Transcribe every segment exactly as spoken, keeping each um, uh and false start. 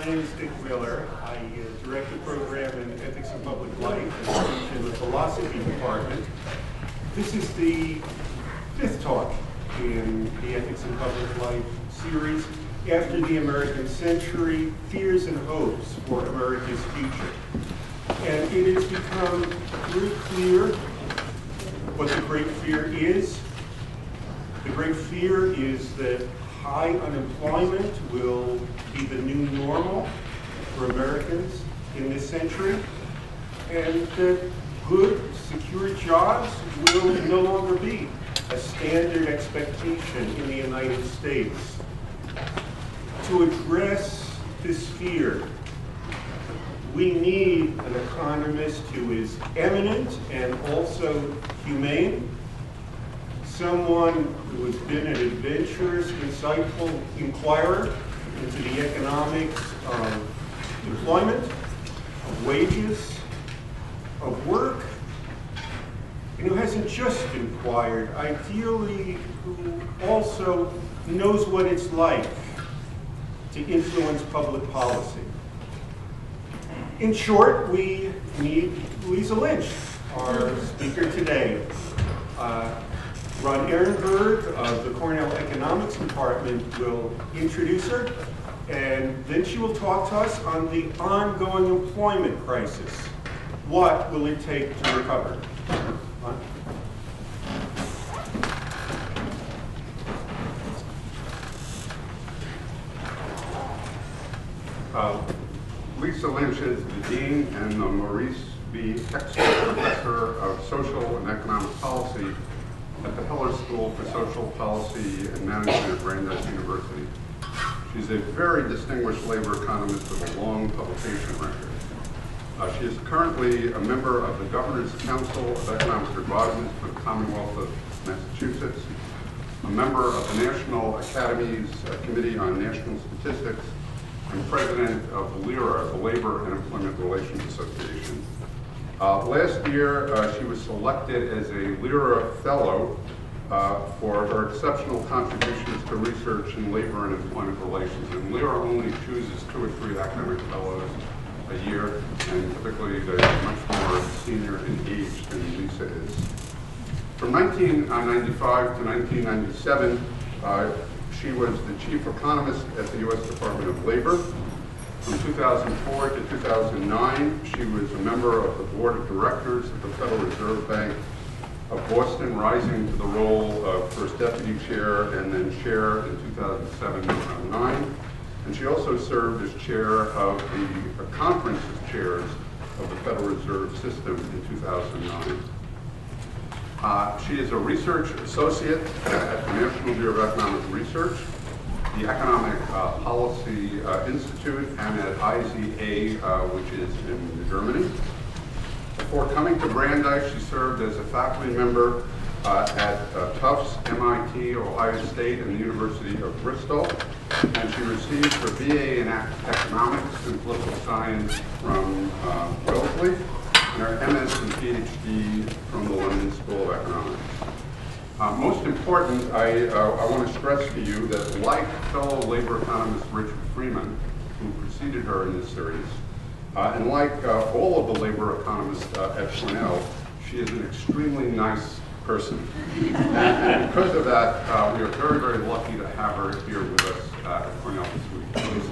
My name is Dick Miller. I uh, direct the program in Ethics and Public Life and in the Philosophy Department. This is the fifth talk in the Ethics and Public Life series, After the American Century, Fears and Hopes for America's Future. And it has become very clear what the great fear is. The great fear is that high unemployment will be the new normal for Americans in this century, and that good, secure jobs will no longer be a standard expectation in the United States. To address this fear, we need an economist who is eminent and also humane, someone who has been an adventurous, insightful inquirer into the economics of employment, of wages, of work, and who hasn't just inquired, ideally who also knows what it's like to influence public policy. In short, we need Louisa Lynch, our speaker today. Uh, Ron Ehrenberg of the Cornell Economics Department will introduce her, and then she will talk to us on the ongoing employment crisis. What will it take to recover? Ron? Uh, Lisa Lynch is the Dean and the Maurice B. Hexler Professor of Social and Economic Policy at the Heller School for Social Policy and Management at Brandeis University. She's a very distinguished labor economist with a long publication record. Uh, she is currently a member of the Governor's Council of Economic Advisors for the Commonwealth of Massachusetts, a member of the National Academy's uh, Committee on National Statistics, and president of the LIRA, the Labor and Employment Relations Association. Uh, last year, uh, she was selected as a LIRA Fellow uh, for her exceptional contributions to research in labor and employment relations. And LIRA only chooses two or three academic fellows a year, and typically they're much more senior in age than Lisa is. From nineteen ninety-five to nineteen ninety-seven, uh, she was the chief economist at the U S Department of Labor. From two thousand four to two thousand nine, she was a member of the board of directors of the Federal Reserve Bank of Boston, rising to the role of first deputy chair and then chair in two thousand seven to two thousand nine. And she also served as chair of the Conference of Chairs of the Federal Reserve System in two thousand nine. Uh, she is a research associate at the National Bureau of Economic Research, the Economic uh, Policy uh, Institute, and at I Z A, uh, which is in Germany. Before coming to Brandeis, she served as a faculty member uh, at uh, Tufts, M I T, Ohio State, and the University of Bristol. And she received her B A in Economics and Political Science from uh, Wellesley, and her M S and P H D from the London School of Economics. Uh, most important, I, uh, I want to stress to you that like fellow labor economist Richard Freeman, who preceded her in this series, uh, and like uh, all of the labor economists uh, at Cornell, she is an extremely nice person. and, and because of that, uh, we are very, very lucky to have her here with us uh, at Cornell this week. Please.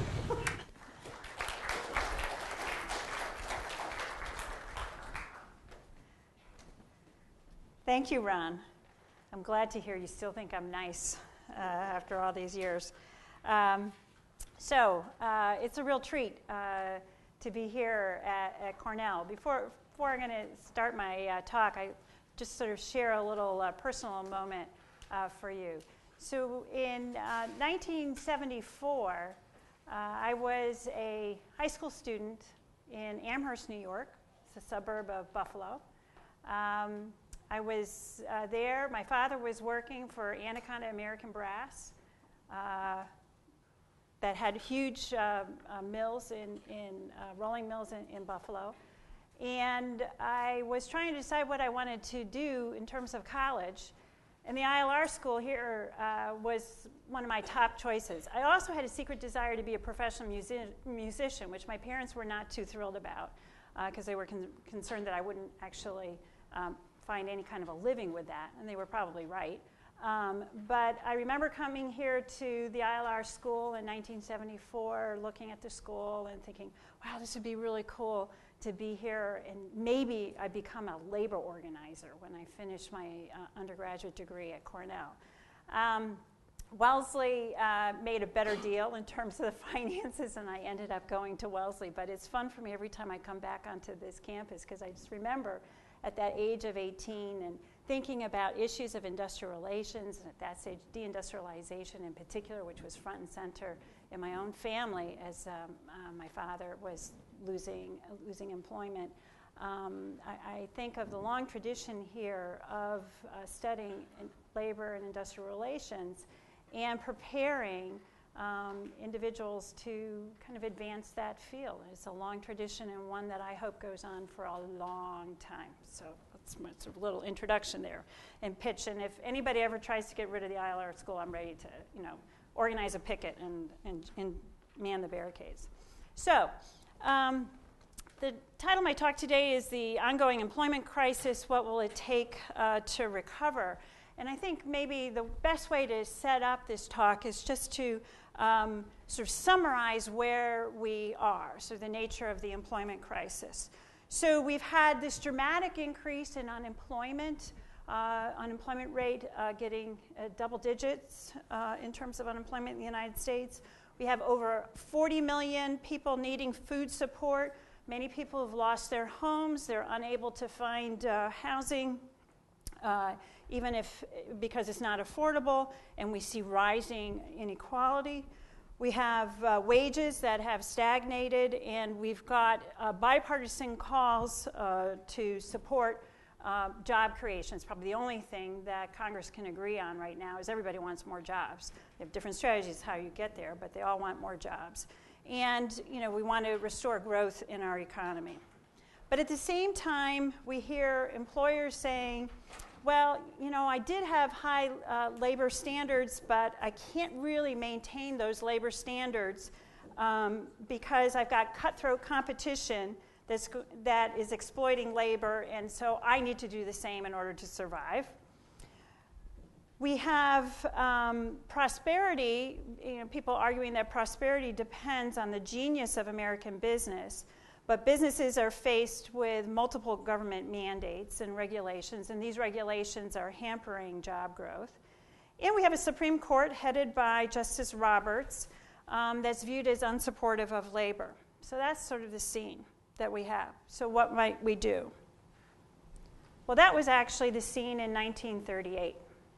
Thank you, Ron. I'm glad to hear you still think I'm nice uh, after all these years. Um, so uh, it's a real treat uh, to be here at, at Cornell. Before, before I'm going to start my uh, talk, I just sort of share a little uh, personal moment uh, for you. So in uh, nineteen seventy-four, uh, I was a high school student in Amherst, New York. It's a suburb of Buffalo. Um, I was uh, there. My father was working for Anaconda American Brass uh, that had huge uh, uh, mills in, in uh, rolling mills in, in Buffalo. And I was trying to decide what I wanted to do in terms of college. And the I L R school here uh, was one of my top choices. I also had a secret desire to be a professional music musician, which my parents were not too thrilled about because uh, they were con concerned that I wouldn't actually um, find any kind of a living with that, and they were probably right. Um, but I remember coming here to the I L R school in nineteen seventy-four, looking at the school and thinking, wow, this would be really cool to be here, and maybe I become a labor organizer when I finish my uh, undergraduate degree at Cornell. Um, Wellesley uh, made a better deal in terms of the finances, and I ended up going to Wellesley. But it's fun for me every time I come back onto this campus, because I just remember at that age of eighteen and thinking about issues of industrial relations, and at that stage, deindustrialization in particular, which was front and center in my own family as um, uh, my father was losing, uh, losing employment. Um, I, I think of the long tradition here of uh, studying in labor and industrial relations and preparing um, individuals to kind of advance that field. It's a long tradition and one that I hope goes on for a long time. So that's, that's a little introduction there and pitch. And if anybody ever tries to get rid of the I L R school, I'm ready to, you know, organize a picket and, and, and man the barricades. So um, the title of my talk today is The Ongoing Employment Crisis, What Will It Take uh, to Recover? And I think maybe the best way to set up this talk is just to um, sort of summarize where we are, so the nature of the employment crisis. So we've had this dramatic increase in unemployment, uh, unemployment rate uh, getting uh, double digits uh, in terms of unemployment in the United States. We have over forty million people needing food support. Many people have lost their homes. They're unable to find uh, housing. Uh, even if, because it's not affordable, and we see rising inequality. We have uh, wages that have stagnated, and we've got uh, bipartisan calls uh, to support uh, job creation. It's probably the only thing that Congress can agree on right now is everybody wants more jobs. They have different strategies how you get there, but they all want more jobs. And you know, we want to restore growth in our economy. But at the same time, we hear employers saying, well, you know, I did have high uh, labor standards, but I can't really maintain those labor standards um, because I've got cutthroat competition that's, that is exploiting labor, and so I need to do the same in order to survive. We have um, prosperity, you know, people arguing that prosperity depends on the genius of American business. But businesses are faced with multiple government mandates and regulations, and these regulations are hampering job growth. And we have a Supreme Court headed by Justice Roberts um, that's viewed as unsupportive of labor. So that's sort of the scene that we have. So what might we do? Well, that was actually the scene in nineteen thirty-eight.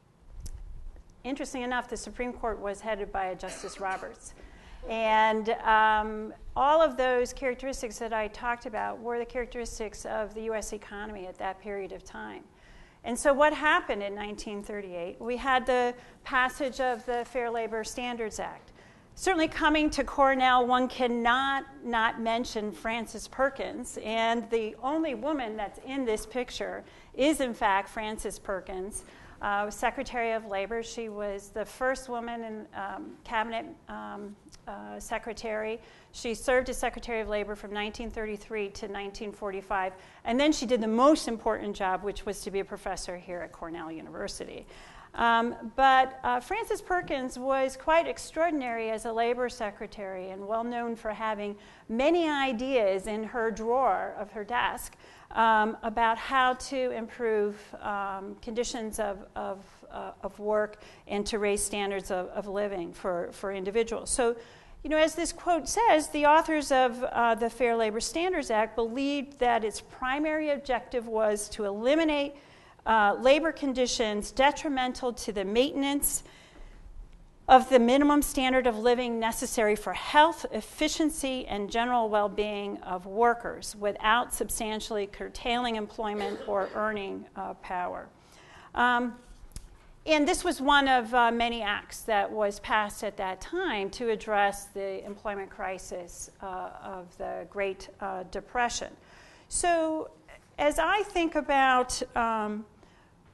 Interesting enough, the Supreme Court was headed by a Justice Roberts. And um, all of those characteristics that I talked about were the characteristics of the U S economy at that period of time. And so what happened in nineteen thirty-eight? We had the passage of the Fair Labor Standards Act. Certainly coming to Cornell, one cannot not mention Frances Perkins. And the only woman that's in this picture is, in fact, Frances Perkins. Uh, Secretary of Labor. She was the first woman in um, cabinet um, uh, secretary. She served as Secretary of Labor from nineteen thirty-three to nineteen forty-five, and then she did the most important job, which was to be a professor here at Cornell University. Um, but uh, Frances Perkins was quite extraordinary as a labor secretary and well known for having many ideas in her drawer of her desk Um, about how to improve um, conditions of, of, uh, of work and to raise standards of, of living for, for individuals. So, you know, as this quote says, the authors of uh, the Fair Labor Standards Act believed that its primary objective was to eliminate uh, labor conditions detrimental to the maintenance of the minimum standard of living necessary for health, efficiency, and general well-being of workers without substantially curtailing employment or earning uh, power. Um, and this was one of uh, many acts that was passed at that time to address the employment crisis uh, of the Great uh, Depression. So as I think about um,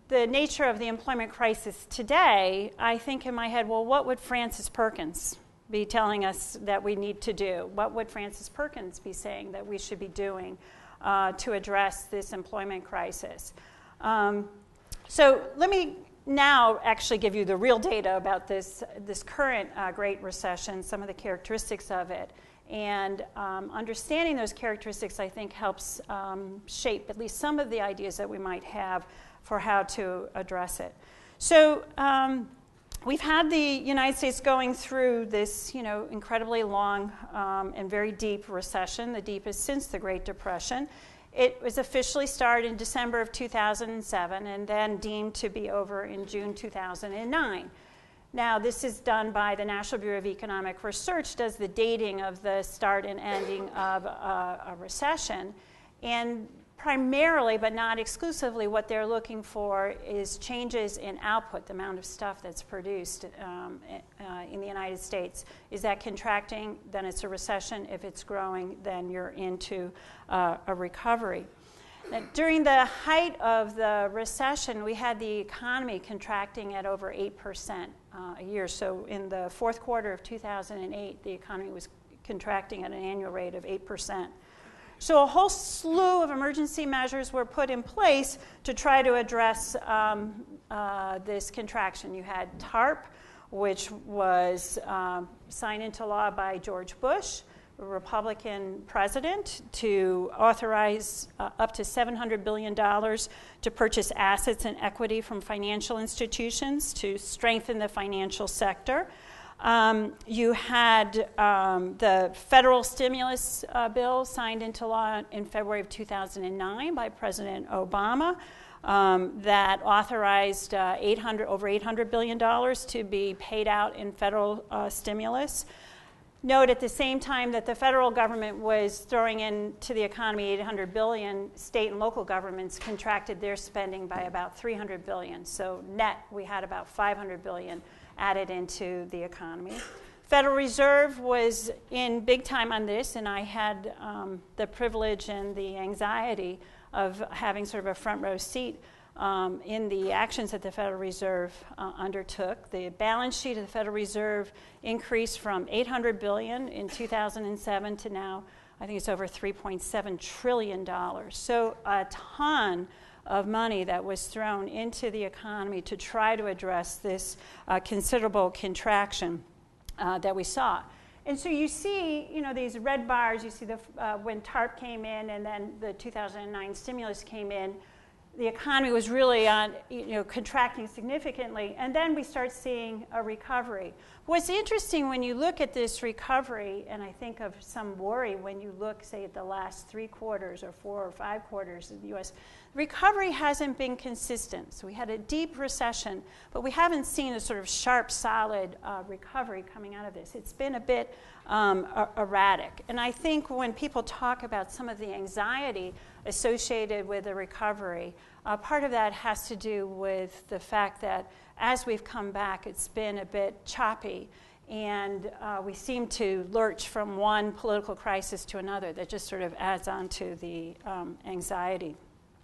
the nature of the employment crisis today, I think in my head, well, what would Frances Perkins be telling us that we need to do? What would Frances Perkins be saying that we should be doing uh, to address this employment crisis? Um, so let me now actually give you the real data about this, this current uh, Great Recession, some of the characteristics of it. And um, understanding those characteristics, I think, helps um, shape at least some of the ideas that we might have for how to address it. So um, we've had the United States going through this, you know, incredibly long um, and very deep recession, the deepest since the Great Depression. It was officially started in December of two thousand seven and then deemed to be over in June two thousand nine. Now, this is done by the National Bureau of Economic Research, does the dating of the start and ending of a, a recession. And primarily, but not exclusively, what they're looking for is changes in output, the amount of stuff that's produced um, uh, in the United States. Is that contracting? Then it's a recession. If it's growing, then you're into uh, a recovery. Now, during the height of the recession, we had the economy contracting at over eight percent uh, a year. So in the fourth quarter of two thousand eight, the economy was contracting at an annual rate of eight percent. So a whole slew of emergency measures were put in place to try to address um, uh, this contraction. You had TARP, which was uh, signed into law by George Bush, a Republican president, to authorize uh, up to seven hundred billion dollars to purchase assets and equity from financial institutions to strengthen the financial sector. Um, you had um, the federal stimulus uh, bill signed into law in February of two thousand nine by President Obama um, that authorized uh, eight hundred, over eight hundred billion dollars to be paid out in federal uh, stimulus. Note at the same time that the federal government was throwing into the economy eight hundred billion dollars, state and local governments contracted their spending by about three hundred billion dollars. So net, we had about five hundred billion dollars added into the economy. Federal Reserve was in big time on this, and I had um, the privilege and the anxiety of having sort of a front row seat um, in the actions that the Federal Reserve uh, undertook. The balance sheet of the Federal Reserve increased from eight hundred billion dollars in two thousand seven to now, I think it's over three point seven trillion dollars. So a ton of money that was thrown into the economy to try to address this uh, considerable contraction uh, that we saw. And so you see, you know, these red bars, you see the, uh, when TARP came in and then the two thousand nine stimulus came in, the economy was really on, you know, contracting significantly, and then we start seeing a recovery. What's interesting when you look at this recovery, and I think of some worry when you look, say, at the last three quarters or four or five quarters of the U S, recovery hasn't been consistent. So we had a deep recession, but we haven't seen a sort of sharp, solid uh, recovery coming out of this. It's been a bit um, erratic. And I think when people talk about some of the anxiety associated with the recovery, uh, part of that has to do with the fact that as we've come back, it's been a bit choppy, and uh, we seem to lurch from one political crisis to another that just sort of adds on to the um, anxiety.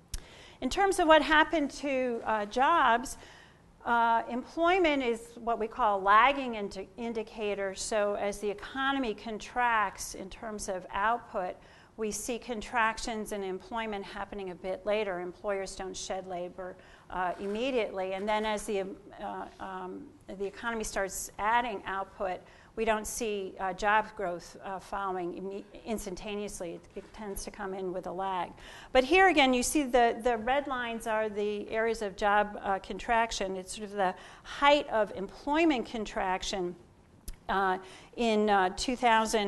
In terms of what happened to uh, jobs, uh, employment is what we call a lagging indi- indicator. So as the economy contracts in terms of output, we see contractions in employment happening a bit later. Employers don't shed labor uh, immediately. And then as the, uh, um, the economy starts adding output, we don't see uh, job growth uh, following imme- instantaneously. It, it tends to come in with a lag. But here again, you see the, the red lines are the areas of job uh, contraction. It's sort of the height of employment contraction. Uh, in uh, two thousand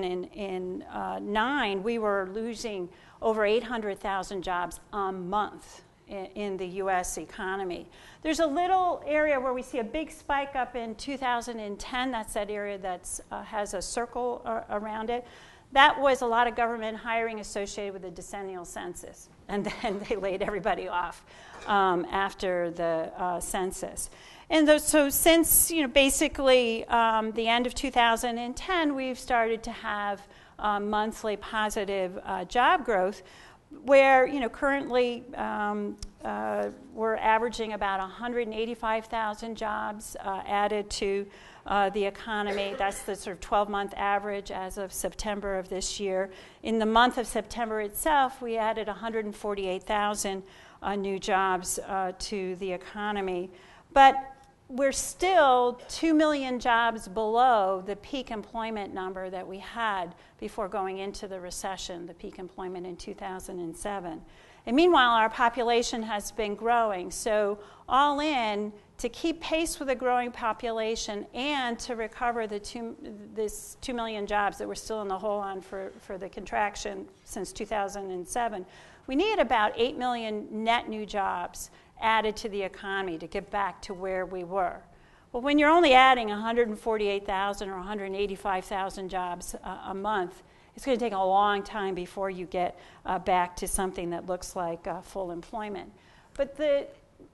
nine, we were losing over eight hundred thousand jobs a month in, in the U S economy. There's a little area where we see a big spike up in two thousand ten. That's that area that uh, has a circle uh, around it. That was a lot of government hiring associated with the decennial census. And then they laid everybody off um, after the uh, census. And those, so since, you know, basically um, the end of two thousand ten, we've started to have uh, monthly positive uh, job growth. where, you know, currently um, uh, we're averaging about one hundred eighty-five thousand jobs uh, added to uh, the economy. That's the sort of twelve-month average as of September of this year. In the month of September itself, we added one hundred forty-eight thousand uh, new jobs uh, to the economy. But we're still two million jobs below the peak employment number that we had before going into the recession, the peak employment in two thousand seven. And meanwhile, our population has been growing. So all in, to keep pace with a growing population and to recover the two, this two million jobs that we're still in the hole on for, for the contraction since two thousand seven, we need about eight million net new jobs added to the economy to get back to where we were. Well, when you're only adding one hundred forty-eight thousand or one hundred eighty-five thousand jobs uh, a month, it's going to take a long time before you get uh, back to something that looks like uh, full employment. But the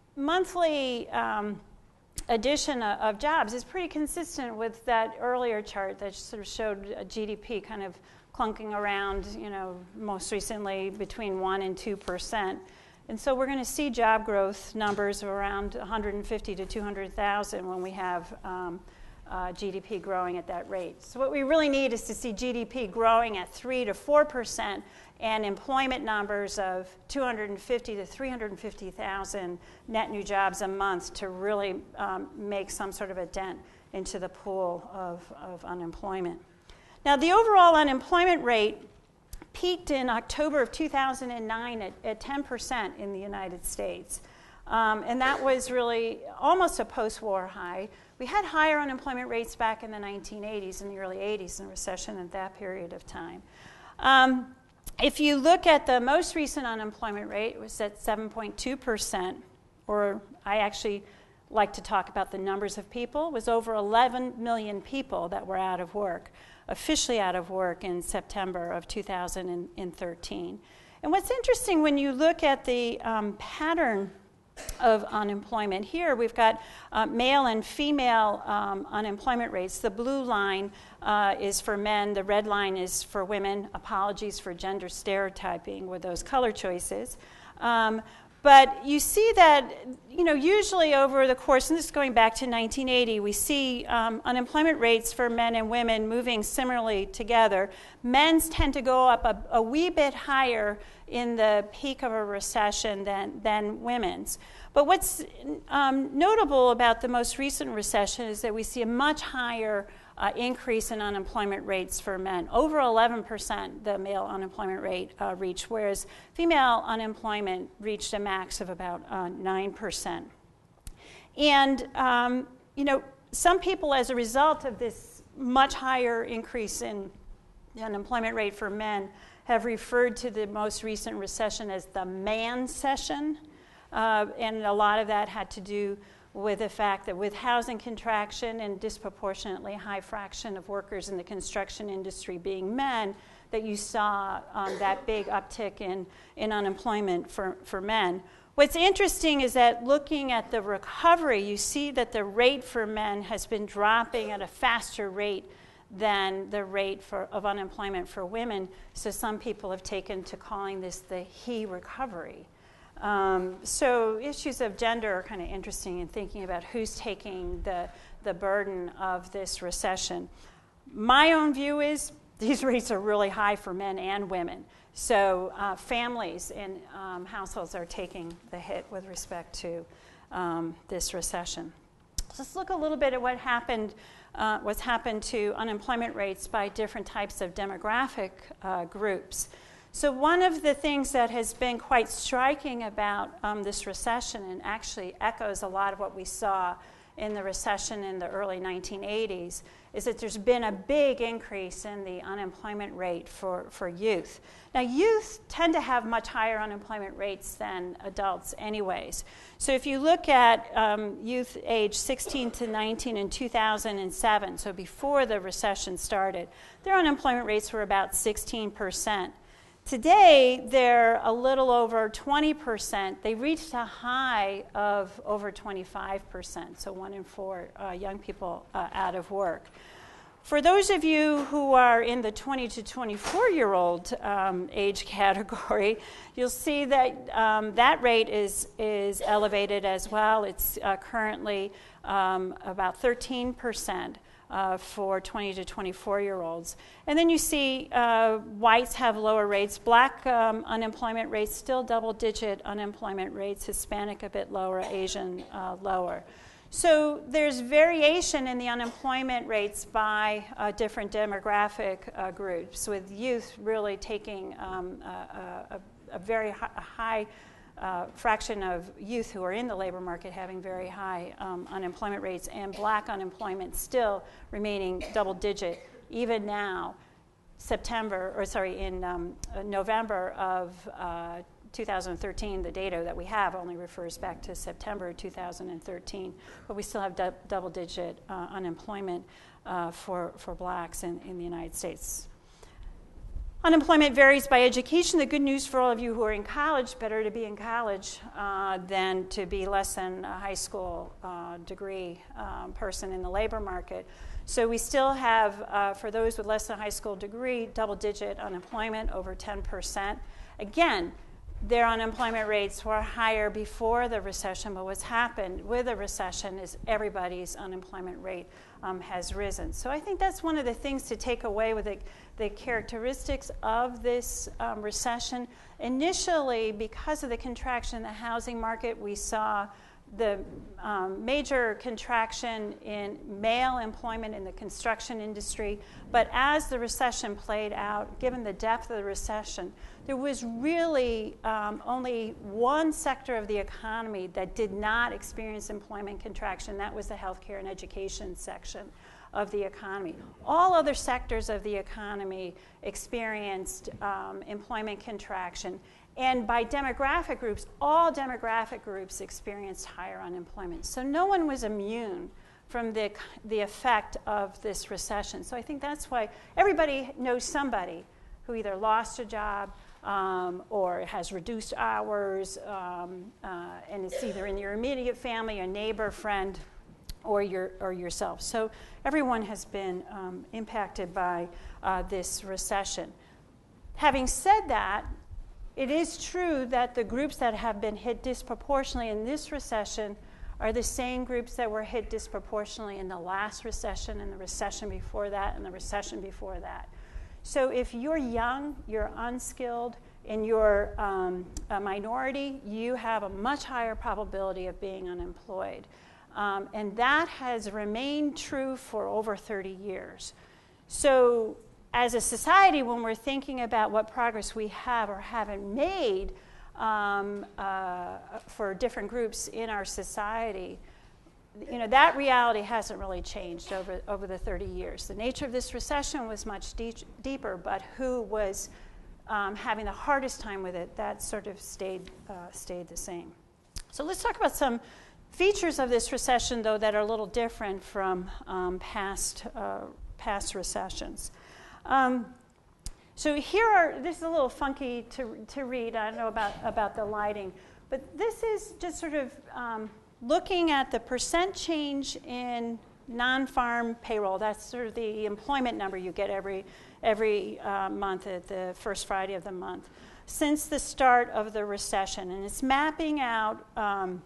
monthly um, addition of, of jobs is pretty consistent with that earlier chart that sort of showed a G D P kind of clunking around, you know, most recently between one and two percent. And so we're going to see job growth numbers of around one hundred fifty to two hundred thousand when we have um, uh, G D P growing at that rate. So what we really need is to see G D P growing at three to four percent and employment numbers of two hundred fifty to three hundred fifty thousand net new jobs a month to really um, make some sort of a dent into the pool of, of unemployment. Now, the overall unemployment rate peaked in October of two thousand nine at, at ten percent in the United States. Um, and that was really almost a post-war high. We had higher unemployment rates back in the nineteen eighties and the early eighties in recession at that period of time. Um, if you look at the most recent unemployment rate, it was at seven point two percent, or I actually like to talk about the numbers of people. It was over eleven million people that were out of work, officially out of work in September of two thousand thirteen. And what's interesting when you look at the um, pattern of unemployment here, we've got uh, male and female um, unemployment rates. The blue line uh, is for men, the red line is for women. Apologies for gender stereotyping with those color choices. Um, But you see that, you know, usually over the course, and this is going back to nineteen eighty, we see um, unemployment rates for men and women moving similarly together. Men's tend to go up a, a wee bit higher in the peak of a recession than, than women's. But what's um, notable about the most recent recession is that we see a much higher Uh, increase in unemployment rates for men. Over eleven percent the male unemployment rate uh, reached, whereas female unemployment reached a max of about uh, nine percent. And, um, you know, some people, as a result of this much higher increase in the unemployment rate for men, have referred to the most recent recession as the man-cession. Uh, and a lot of that had to do with the fact that with housing contraction and disproportionately high fraction of workers in the construction industry being men, that you saw um, that big uptick in, in unemployment for, for men. What's interesting is that looking at the recovery, you see that the rate for men has been dropping at a faster rate than the rate for, of unemployment for women. So some people have taken to calling this the he recovery. Um, so issues of gender are kind of interesting in thinking about who's taking the, the burden of this recession. My own view is these rates are really high for men and women. So uh, families and um, households are taking the hit with respect to um, this recession. So let's look a little bit at what happened, uh, what's happened to unemployment rates by different types of demographic uh, groups. So one of the things that has been quite striking about um, this recession, and actually echoes a lot of what we saw in the recession in the early nineteen eighties, is that there's been a big increase in the unemployment rate for, for youth. Now, youth tend to have much higher unemployment rates than adults anyways. So if you look at um, youth age sixteen to nineteen in two thousand seven, so before the recession started, their unemployment rates were about sixteen percent. Today, they're a little over twenty percent. They reached a high of over twenty-five percent, so one in four uh, young people uh, out of work. for those of you who are in the twenty to twenty-four-year-old um, age category, you'll see that um, that rate is, is elevated as well. It's uh, currently um, about thirteen percent. Uh, for twenty to twenty-four-year-olds. And then you see uh, whites have lower rates. Black um, unemployment rates, still double-digit unemployment rates. Hispanic a bit lower, Asian uh, lower. So there's variation in the unemployment rates by uh, different demographic uh, groups, with youth really taking um, a, a, a very hi- a high Uh, fraction of youth who are in the labor market having very high um, unemployment rates, and black unemployment still remaining double digit even now. September, or sorry, in um, November of uh, two thousand thirteen, the data that we have only refers back to September two thousand thirteen, but we still have du- double digit uh, unemployment uh, for, for blacks in, in the United States. Unemployment varies by education. The good news for all of you who are in college, better to be in college uh, than to be less than a high school uh, degree um, person in the labor market. So we still have, uh, for those with less than a high school degree, double-digit unemployment, over ten percent. Again, their unemployment rates were higher before the recession, but what's happened with the recession is everybody's unemployment rate um, has risen. So I think that's one of the things to take away with the, the characteristics of this um, recession. Initially, because of the contraction in the housing market, we saw the um, major contraction in male employment in the construction industry. But as the recession played out, given the depth of the recession, there was really um, only one sector of the economy that did not experience employment contraction. That was the healthcare and education section of the economy. All other sectors of the economy experienced um, employment contraction. And by demographic groups, all demographic groups experienced higher unemployment. So no one was immune from the, the effect of this recession. So I think that's why everybody knows somebody who either lost a job um, or has reduced hours, um, uh, and it's either in your immediate family, a neighbor, friend, or your or yourself. So everyone has been um, impacted by uh, this recession. Having said that, it is true that the groups that have been hit disproportionately in this recession are the same groups that were hit disproportionately in the last recession, and the recession before that, and the recession before that. So if you're young, you're unskilled, and you're um, a minority, you have a much higher probability of being unemployed. Um, and that has remained true for over thirty years. So as a society, when we're thinking about what progress we have or haven't made um, uh, for different groups in our society, you know, that reality hasn't really changed over, over the thirty years. The nature of this recession was much deep, deeper, but who was um, having the hardest time with it, that sort of stayed, uh, stayed the same. So let's talk about some features of this recession, though, that are a little different from um, past, uh, past recessions. Um, so here are, this is a little funky to, to read. I don't know about, about the lighting, but this is just sort of um, looking at the percent change in non-farm payroll. That's sort of the employment number you get every, every uh, month at the first Friday of the month since the start of the recession. And it's mapping out um,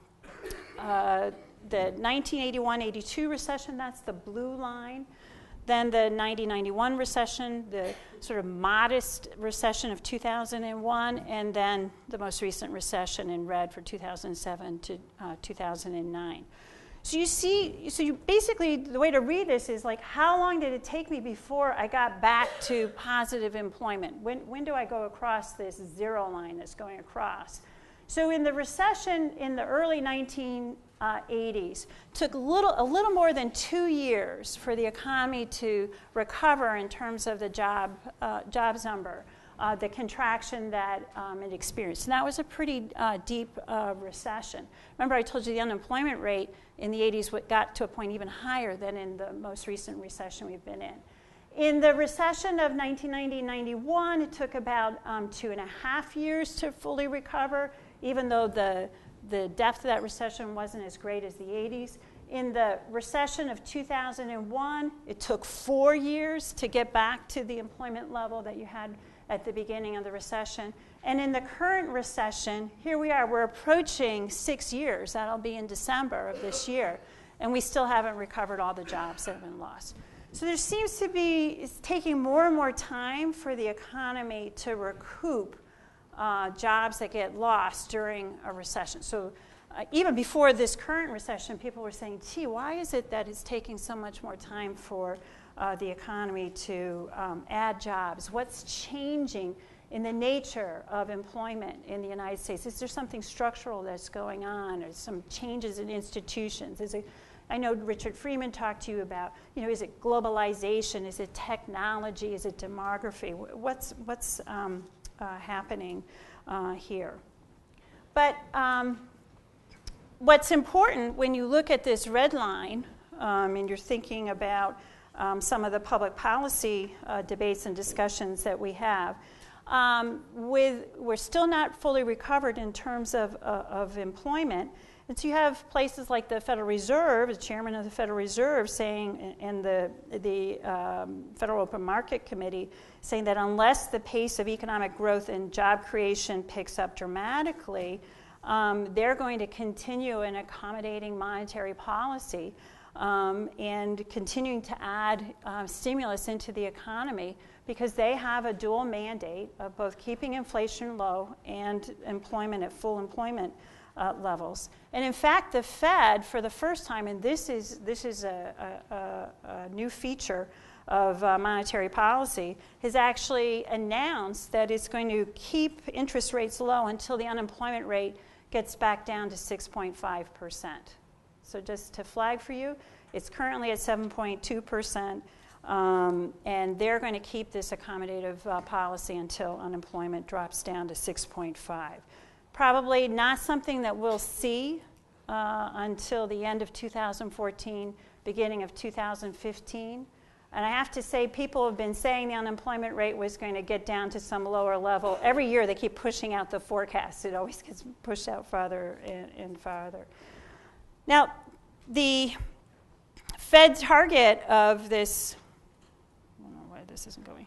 uh, the nineteen eighty-one eighty-two recession, that's the blue line. Then the ninety ninety-one recession, the sort of modest recession of two thousand one, and then the most recent recession in red for two thousand seven to uh, two thousand nine. So you see, so you basically, the way to read this is like, how long did it take me before I got back to positive employment? When, when do I go across this zero line that's going across? So in the recession in the early nineteen eighties, took a little, a little more than two years for the economy to recover in terms of the job uh, jobs number, uh, the contraction that um, it experienced. And that was a pretty uh, deep uh, recession. Remember I told you the unemployment rate in the eighties got to a point even higher than in the most recent recession we've been in. In the recession of nineteen ninety ninety-one, it took about um, two and a half years to fully recover, even though the, the depth of that recession wasn't as great as the eighties. in the recession of two thousand one, it took four years to get back to the employment level that you had at the beginning of the recession. And in the current recession, here we are, we're approaching six years. That'll be in December of this year. And we still haven't recovered all the jobs that have been lost. So there seems to be, it's taking more and more time for the economy to recoup uh, jobs that get lost during a recession. So uh, even before this current recession, people were saying, gee, why is it that it's taking so much more time for uh, the economy to um, add jobs? What's changing in the nature of employment in the United States? Is there something structural that's going on, or some changes in institutions? Is it, I know Richard Freeman talked to you about, you know, is it globalization? Is it technology? Is it demography? What's, what's um, uh, happening uh, here? But um, what's important when you look at this red line um, and you're thinking about um, some of the public policy uh, debates and discussions that we have, Um, with, we're still not fully recovered in terms of, uh, of employment. And so you have places like the Federal Reserve, the chairman of the Federal Reserve saying, and the, the um, Federal Open Market Committee saying that unless the pace of economic growth and job creation picks up dramatically, um, they're going to continue an accommodating monetary policy um, and continuing to add uh, stimulus into the economy, because they have a dual mandate of both keeping inflation low and employment at full employment uh, levels. And in fact, the Fed, for the first time, and this is this is a, a, a new feature of uh, monetary policy, has actually announced that it's going to keep interest rates low until the unemployment rate gets back down to six point five percent. So just to flag for you, it's currently at seven point two percent. Um, and they're going to keep this accommodative uh, policy until unemployment drops down to six point five. Probably not something that we'll see uh, until the end of two thousand fourteen, beginning of two thousand fifteen. And I have to say, people have been saying the unemployment rate was going to get down to some lower level. Every year they keep pushing out the forecast. It always gets pushed out farther and, and farther. Now, the Fed target of this, I don't know why this isn't going,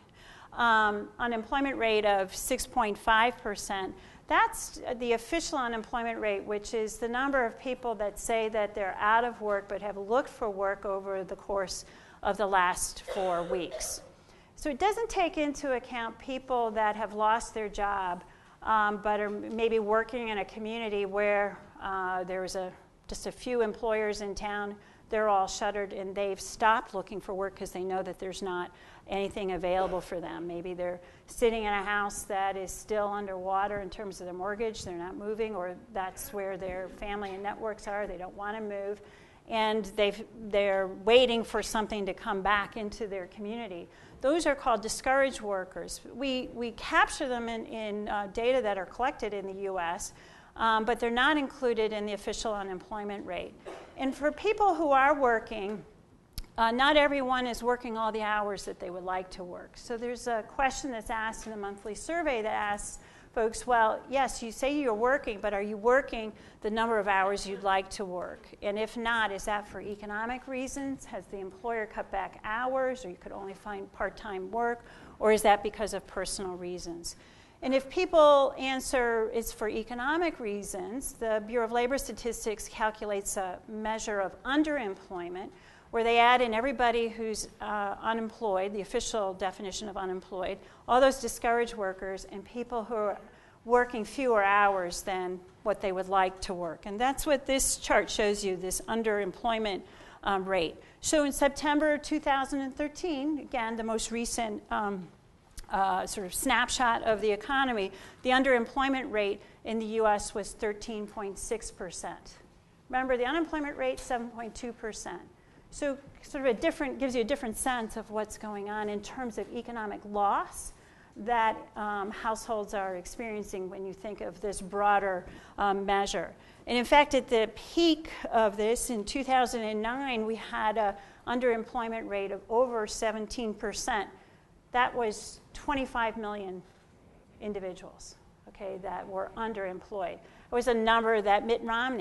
um, unemployment rate of six point five percent, that's the official unemployment rate, which is the number of people that say that they're out of work but have looked for work over the course of the last four weeks. So it doesn't take into account people that have lost their job um, but are maybe working in a community where uh, there was a, just a few employers in town. They're all shuttered and they've stopped looking for work because they know that there's not anything available for them. Maybe they're sitting in a house that is still underwater in terms of their mortgage. They're not moving, or that's where their family and networks are. They don't want to move. And they've, they're waiting for something to come back into their community. Those are called discouraged workers. We, we capture them in, in uh, data that are collected in the U S, um, but they're not included in the official unemployment rate. And for people who are working, uh, not everyone is working all the hours that they would like to work. So there's a question that's asked in the monthly survey that asks folks, well, yes, you say you're working, but are you working the number of hours you'd like to work? And if not, is that for economic reasons? Has the employer cut back hours, or you could only find part-time work? Or is that because of personal reasons? And if people answer it's for economic reasons, the Bureau of Labor Statistics calculates a measure of underemployment, where they add in everybody who's uh, unemployed, the official definition of unemployed, all those discouraged workers, and people who are working fewer hours than what they would like to work. And that's what this chart shows you, this underemployment um, rate. So in September two thousand thirteen, again, the most recent um, uh, sort of snapshot of the economy, the underemployment rate in the U S was thirteen point six percent. Remember, the unemployment rate, seven point two percent. So sort of a different, gives you a different sense of what's going on in terms of economic loss that um, households are experiencing when you think of this broader um, measure. And in fact, at the peak of this in two thousand nine, we had an underemployment rate of over seventeen percent. That was twenty-five million individuals, okay, that were underemployed. It was a number that Mitt Romney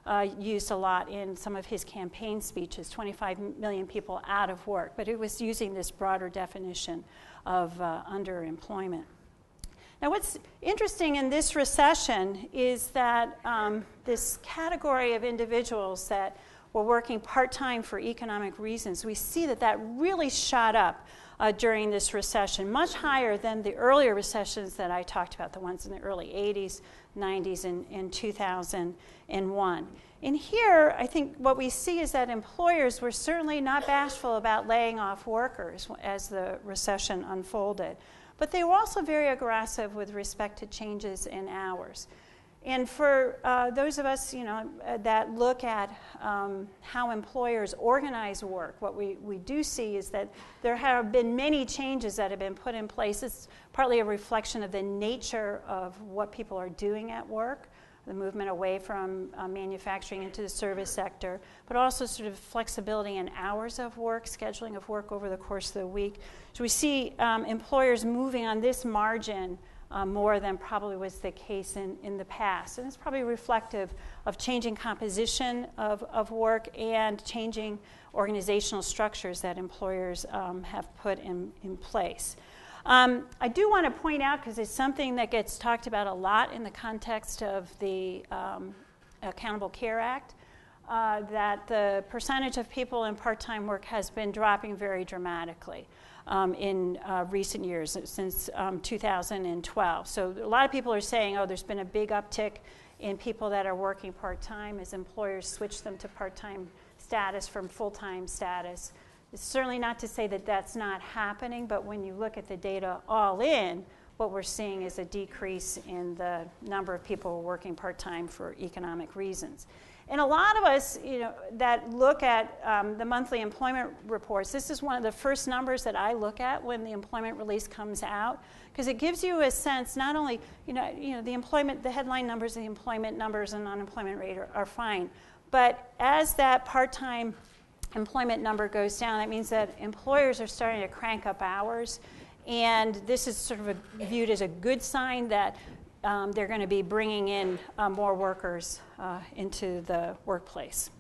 uh, used a lot in some of his campaign speeches, twenty-five million people out of work, but it was using this broader definition of uh, underemployment. Now, what's interesting in this recession is that um, this category of individuals that were working part-time for economic reasons, we see that that really shot up uh, during this recession, much higher than the earlier recessions that I talked about, the ones in the early eighties, nineties, and, and two thousand one. And here, I think what we see is that employers were certainly not bashful about laying off workers as the recession unfolded. But they were also very aggressive with respect to changes in hours. And for uh, those of us, you know, that look at um, how employers organize work, what we, we do see is that there have been many changes that have been put in place. It's partly a reflection of the nature of what people are doing at work, the movement away from uh, manufacturing into the service sector, but also sort of flexibility in hours of work, scheduling of work over the course of the week. So we see um, employers moving on this margin uh, more than probably was the case in, in the past. And it's probably reflective of changing composition of, of work and changing organizational structures that employers um, have put in, in place. Um, I do want to point out, because it's something that gets talked about a lot in the context of the um, Accountable Care Act, uh, that the percentage of people in part-time work has been dropping very dramatically um, in uh, recent years, since um, two thousand twelve. So a lot of people are saying, oh, there's been a big uptick in people that are working part-time as employers switch them to part-time status from full-time status. It's certainly not to say that that's not happening, but when you look at the data all in, what we're seeing is a decrease in the number of people working part-time for economic reasons. And a lot of us, you know, that look at um, the monthly employment reports, this is one of the first numbers that I look at when the employment release comes out, because it gives you a sense, not only, you know, you know, the employment, the headline numbers, the employment numbers and unemployment rate are, are fine, but as that part-time employment number goes down, that means that employers are starting to crank up hours, and this is sort of a, viewed as a good sign that um, they're going to be bringing in uh, more workers uh, into the workplace.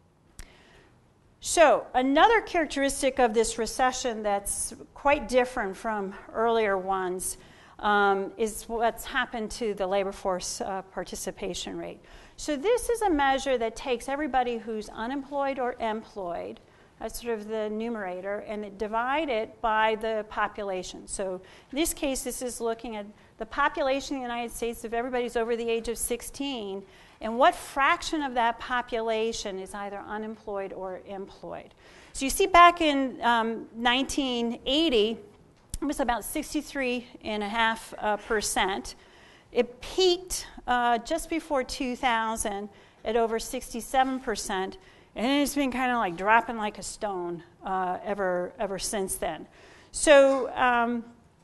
So another characteristic of this recession that's quite different from earlier ones um, is what's happened to the labor force uh, participation rate. So this is a measure that takes everybody who's unemployed or employed, that's sort of the numerator, and it divide it by the population. So in this case, this is looking at the population in the United States of everybody who's over the age of sixteen, and what fraction of that population is either unemployed or employed. So you see back in um, nineteen eighty, it was about sixty-three point five percent. It peaked uh, just before two thousand at over sixty-seven percent, and it's been kind of like dropping like a stone uh, ever ever since then. So, um,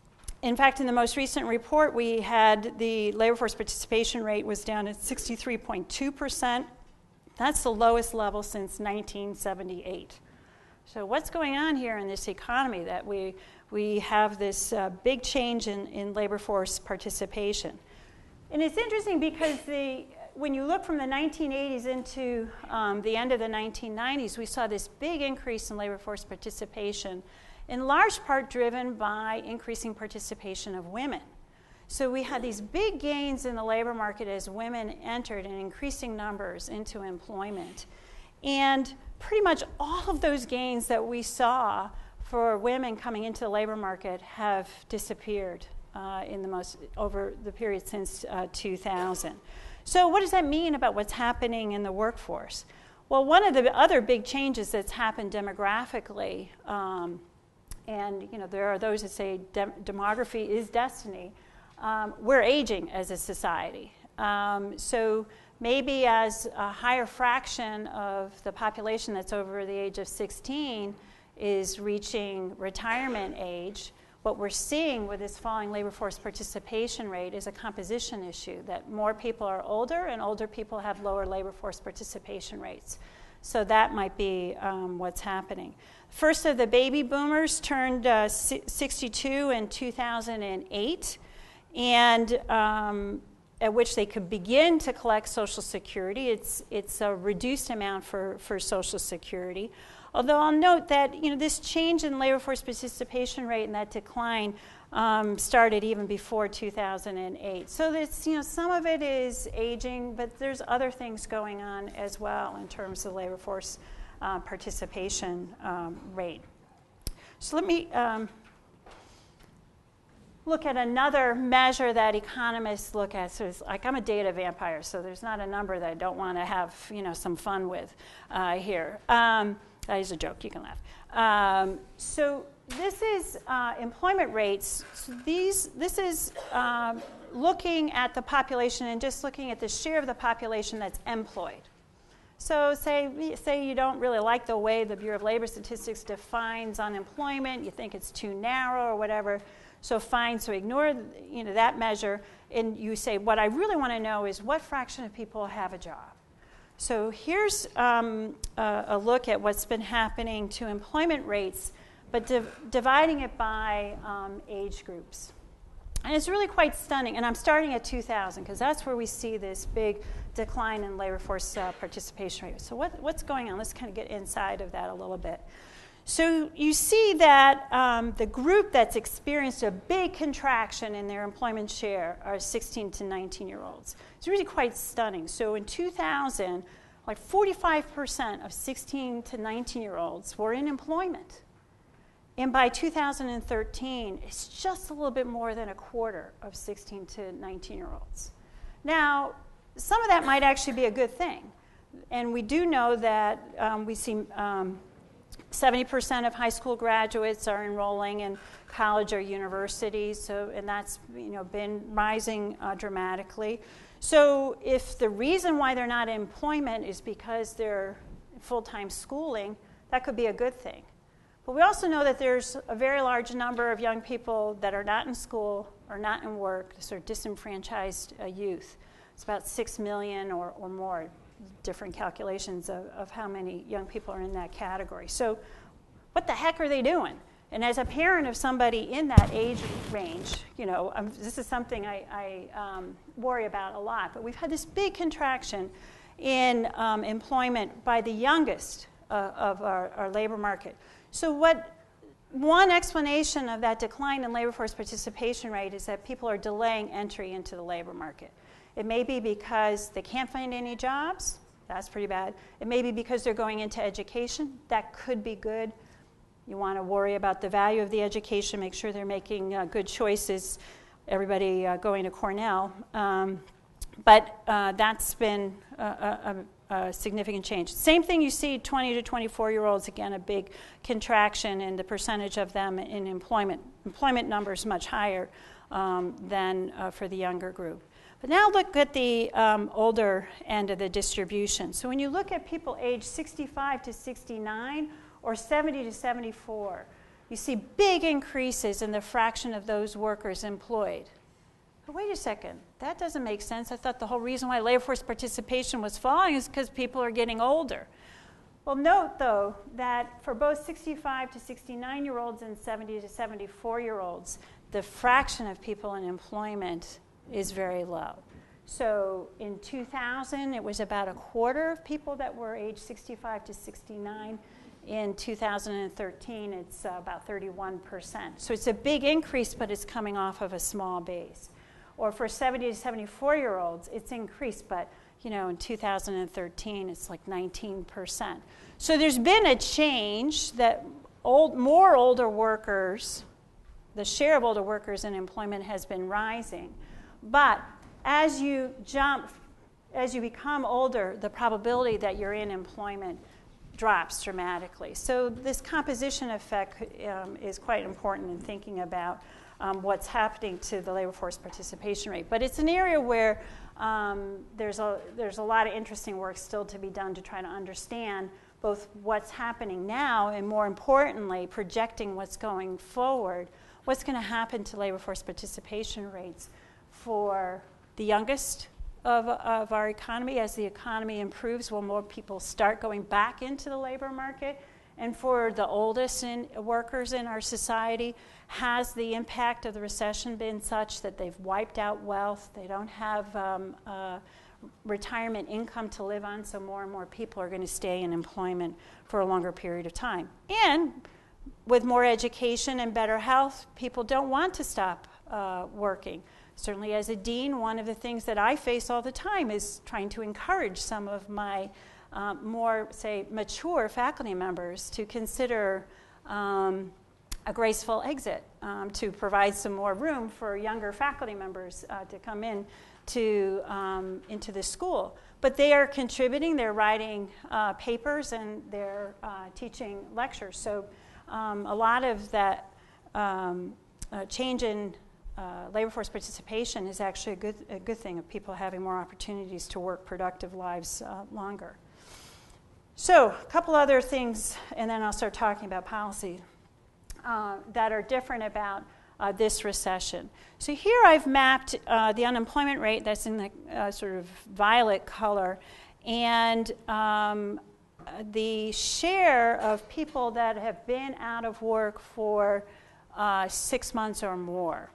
in fact, in the most recent report, we had the labor force participation rate was down at sixty-three point two percent. That's the lowest level since nineteen seventy-eight. So what's going on here in this economy that we, we have this uh, big change in, in labor force participation? And it's interesting because the, when you look from the nineteen eighties into um, the end of the nineteen nineties, we saw this big increase in labor force participation, in large part driven by increasing participation of women. So we had these big gains in the labor market as women entered in increasing numbers into employment. And pretty much all of those gains that we saw for women coming into the labor market have disappeared uh, in the most over the period since uh, two thousand. So what does that mean about what's happening in the workforce? Well, one of the other big changes that's happened demographically, um, and you know there are those that say dem- demography is destiny. Um, we're aging as a society. Um, so maybe as a higher fraction of the population that's over the age of sixteen is reaching retirement age, what we're seeing with this falling labor force participation rate is a composition issue, that more people are older and older people have lower labor force participation rates. So that might be um, what's happening. First of the baby boomers turned uh, sixty-two in two thousand eight, and um, at which they could begin to collect Social Security. It's, it's a reduced amount for, for Social Security. Although I'll note that, you know, this change in labor force participation rate and that decline um, started even before two thousand eight. So there's, you know, some of it is aging, but there's other things going on as well in terms of labor force uh, participation um, rate. So let me um, look at another measure that economists look at. So it's like, I'm a data vampire, so there's not a number that I don't want to have, you know, some fun with uh, here. Um, that is a joke, you can laugh. Um, so this is uh, employment rates. So these, this is um, looking at the population and just looking at the share of the population that's employed. So say, say you don't really like the way the Bureau of Labor Statistics defines unemployment, you think it's too narrow or whatever, so fine, so ignore, you know, that measure, and you say, what I really want to know is what fraction of people have a job. So here's um, a, a look at what's been happening to employment rates, but div- dividing it by um, age groups. And it's really quite stunning. And I'm starting at two thousand, because that's where we see this big decline in labor force uh, participation rate. So what, what's going on? Let's kind of get inside of that a little bit. So you see that um, the group that's experienced a big contraction in their employment share are sixteen to nineteen-year-olds. It's really quite stunning. So in two thousand, like forty-five percent of sixteen to nineteen-year-olds were in employment. And by two thousand thirteen, it's just a little bit more than a quarter of sixteen to nineteen-year-olds. Now, some of that might actually be a good thing. And we do know that um, we see um, seventy percent of high school graduates are enrolling in college or universities, so, and that's, you know, been rising uh, dramatically. So if the reason why they're not in employment is because they're full-time schooling, that could be a good thing. But we also know that there's a very large number of young people that are not in school or not in work, sort of disenfranchised uh, youth. It's about six million or, or more, different calculations of, of how many young people are in that category. So what the heck are they doing? And as a parent of somebody in that age range, you know, um, this is something I, I um, worry about a lot. But we've had this big contraction in um, employment by the youngest uh, of our, our labor market. So what one explanation of that decline in labor force participation rate is that people are delaying entry into the labor market. It may be because they can't find any jobs. That's pretty bad. It may be because they're going into education. That could be good. You want to worry about the value of the education, make sure they're making uh, good choices, everybody uh, going to Cornell. Um, but uh, that's been a, a, a significant change. Same thing you see twenty to twenty-four-year-olds, again, a big contraction in the percentage of them in employment. Employment numbers much higher um, than uh, for the younger group. But now look at the um, older end of the distribution. So when you look at people aged sixty-five to sixty-nine or seventy to seventy-four, you see big increases in the fraction of those workers employed. But wait a second, that doesn't make sense. I thought the whole reason why labor force participation was falling is because people are getting older. Well, note, though, that for both sixty-five to sixty-nine-year-olds and seventy to seventy-four-year-olds, the fraction of people in employment is very low. So in two thousand, it was about a quarter of people that were age sixty-five to sixty-nine. In two thousand thirteen, it's uh, about thirty-one percent. So it's a big increase, but it's coming off of a small base. Or for seventy to seventy-four-year-olds, it's increased, but you know, in two thousand thirteen, it's like nineteen percent. So there's been a change that old, more older workers, the share of older workers in employment has been rising. But as you jump, as you become older, the probability that you're in employment drops dramatically. So this composition effect um, is quite important in thinking about um, what's happening to the labor force participation rate. But it's an area where um, there's a there's a lot of interesting work still to be done to try to understand both what's happening now and, more importantly, projecting what's going forward. What's going to happen to labor force participation rates for the youngest of, of our economy? As the economy improves, will more people start going back into the labor market? And for the oldest in, workers in our society, Has the impact of the recession been such that they've wiped out wealth? They don't have um, uh, retirement income to live on, so more and more people are going to stay in employment for a longer period of time. And with more education and better health, people don't want to stop uh, working. Certainly as a dean, one of the things that I face all the time is trying to encourage some of my um, more, say, mature faculty members to consider um, a graceful exit, um, to provide some more room for younger faculty members uh, to come in to um, into the school. But they are contributing, they're writing uh, papers, and they're uh, teaching lectures. So um, a lot of that um, uh, change in uh, labor force participation is actually a good, a good thing, of people having more opportunities to work productive lives uh, longer. So a couple other things, and then I'll start talking about policy, uh, that are different about Uh, this recession. So here I've mapped uh, the unemployment rate that's in the uh, sort of violet color, and um, the share of people that have been out of work for uh, six months or more.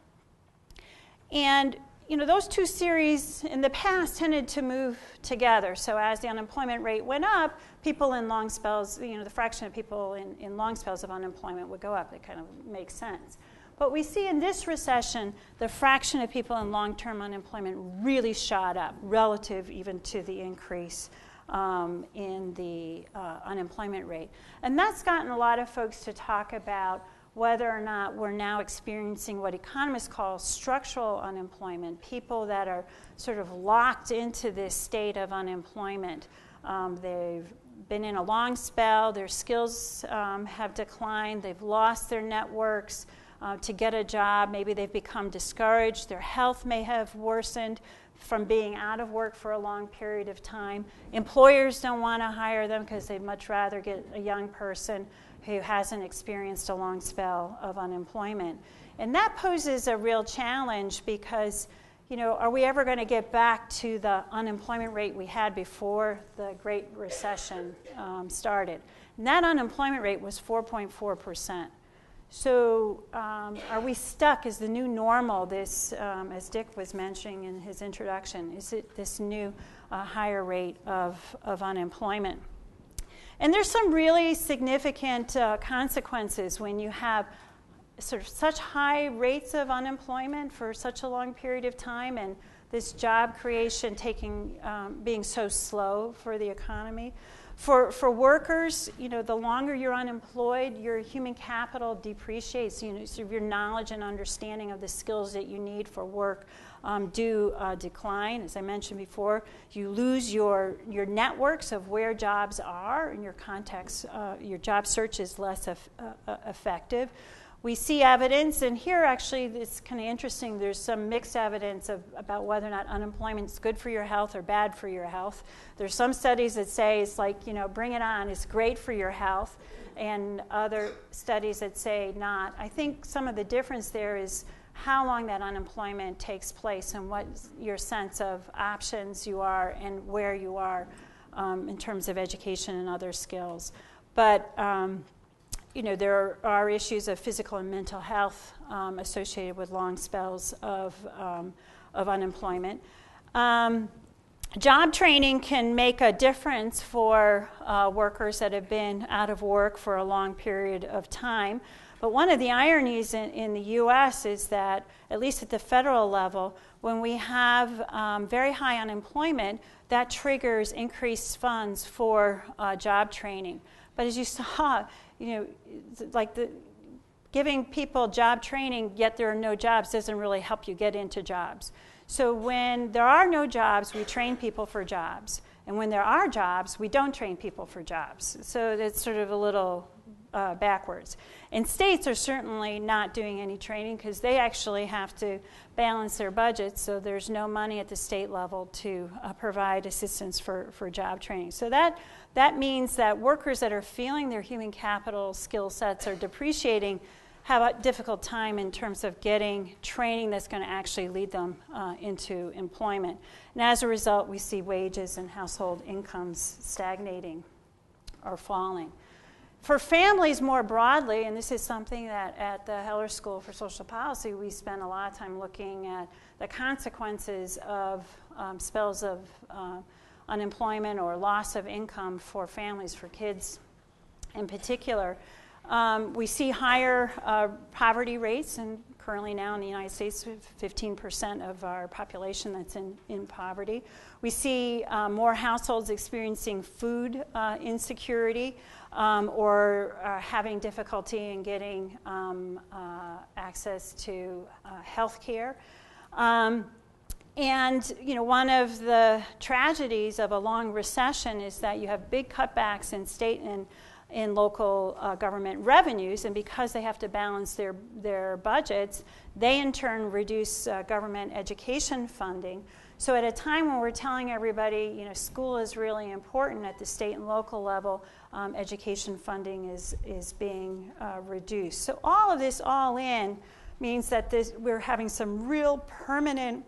And you know, those two series in the past tended to move together. So as the unemployment rate went up, people in long spells, you know, the fraction of people in, in long spells of unemployment would go up. It kind of makes sense. But we see in this recession, the fraction of people in long-term unemployment really shot up, relative even to the increase um, in the uh, unemployment rate. And that's gotten a lot of folks to talk about whether or not we're now experiencing what economists call structural unemployment, people that are sort of locked into this state of unemployment. Um, they've been in a long spell, their skills um, have declined, they've lost their networks Uh, to get a job. Maybe they've become discouraged. Their health may have worsened from being out of work for a long period of time. Employers don't want to hire them because they'd much rather get a young person who hasn't experienced a long spell of unemployment. And that poses a real challenge because, you know, are we ever going to get back to the unemployment rate we had before the Great Recession um, started? And that unemployment rate was four point four percent. So um, are we stuck? Is the new normal this, um, as Dick was mentioning in his introduction, is it this new uh, higher rate of, of unemployment? And there's some really significant uh, consequences when you have sort of such high rates of unemployment for such a long period of time, and this job creation taking, um, being so slow for the economy. For, for workers, you know, the longer you're unemployed, your human capital depreciates. You know, so your knowledge and understanding of the skills that you need for work um, do uh, decline. As I mentioned before, you lose your, your networks of where jobs are, and your contacts, uh, your job search is less eff- uh, effective. We see evidence, and here actually it's kind of interesting, there's some mixed evidence of, about whether or not unemployment is good for your health or bad for your health. There's some studies that say it's like, you know, bring it on, it's great for your health, and other studies that say not. I think some of the difference there is how long that unemployment takes place and what your sense of options you are and where you are um, in terms of education and other skills. But um, You know, there are issues of physical and mental health um, associated with long spells of, um, of unemployment. Um, job training can make a difference for uh, workers that have been out of work for a long period of time. But one of the ironies in, in the U S is that, at least at the federal level, when we have um, very high unemployment, that triggers increased funds for uh, job training. But as you saw, you know, like the giving people job training, yet there are no jobs, doesn't really help you get into jobs. So when there are no jobs, we train people for jobs. And when there are jobs, we don't train people for jobs. So it's sort of a little uh, backwards. And states are certainly not doing any training because they actually have to balance their budgets, so there's no money at the state level to uh, provide assistance for, for job training. So that that means that workers that are feeling their human capital skill sets are depreciating have a difficult time in terms of getting training that's going to actually lead them uh, into employment. And as a result, we see wages and household incomes stagnating or falling. For families more broadly, and this is something that at the Heller School for Social Policy, we spend a lot of time looking at the consequences of um, spells of uh, unemployment or loss of income for families, for kids in particular. Um, we see higher uh, poverty rates, and currently now in the United States, fifteen percent of our population that's in, in poverty. We see uh, more households experiencing food uh, insecurity um, or uh, having difficulty in getting um, uh, access to uh, health care. Um, and, you know, one of the tragedies of a long recession is that you have big cutbacks in state and in local uh, government revenues, and because they have to balance their, their budgets, they in turn reduce uh, government education funding. So at a time when we're telling everybody, you know, school is really important at the state and local level, um, education funding is, is being uh, reduced. So all of this all in means that this, we're having some real permanent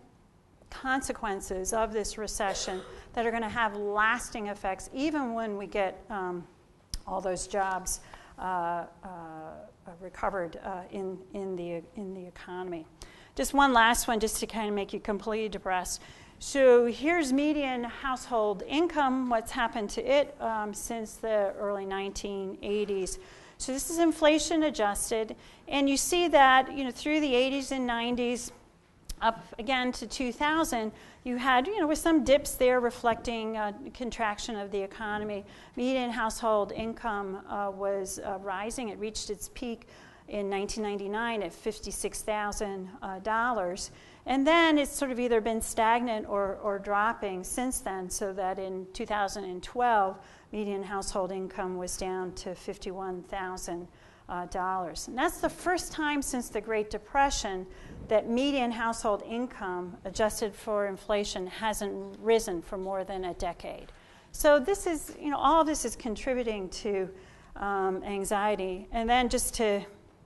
consequences of this recession that are going to have lasting effects even when we get um, all those jobs uh, uh, recovered uh, in, in, the, in the economy. Just one last one, just to kind of make you completely depressed. So here's median household income, what's happened to it um, since the early nineteen eighties. So this is inflation adjusted, and you see that, you know, through the eighties and nineties, up again to two thousand, you had, you know, with some dips there reflecting uh, contraction of the economy. Median household income uh, was uh, rising. It reached its peak in nineteen ninety-nine at fifty-six thousand dollars. And then it's sort of either been stagnant or, or dropping since then, so that in two thousand twelve, median household income was down to fifty-one thousand dollars. And that's the first time since the Great Depression that median household income, adjusted for inflation, hasn't risen for more than a decade. So this is, you know, all of this is contributing to um, anxiety. And then just to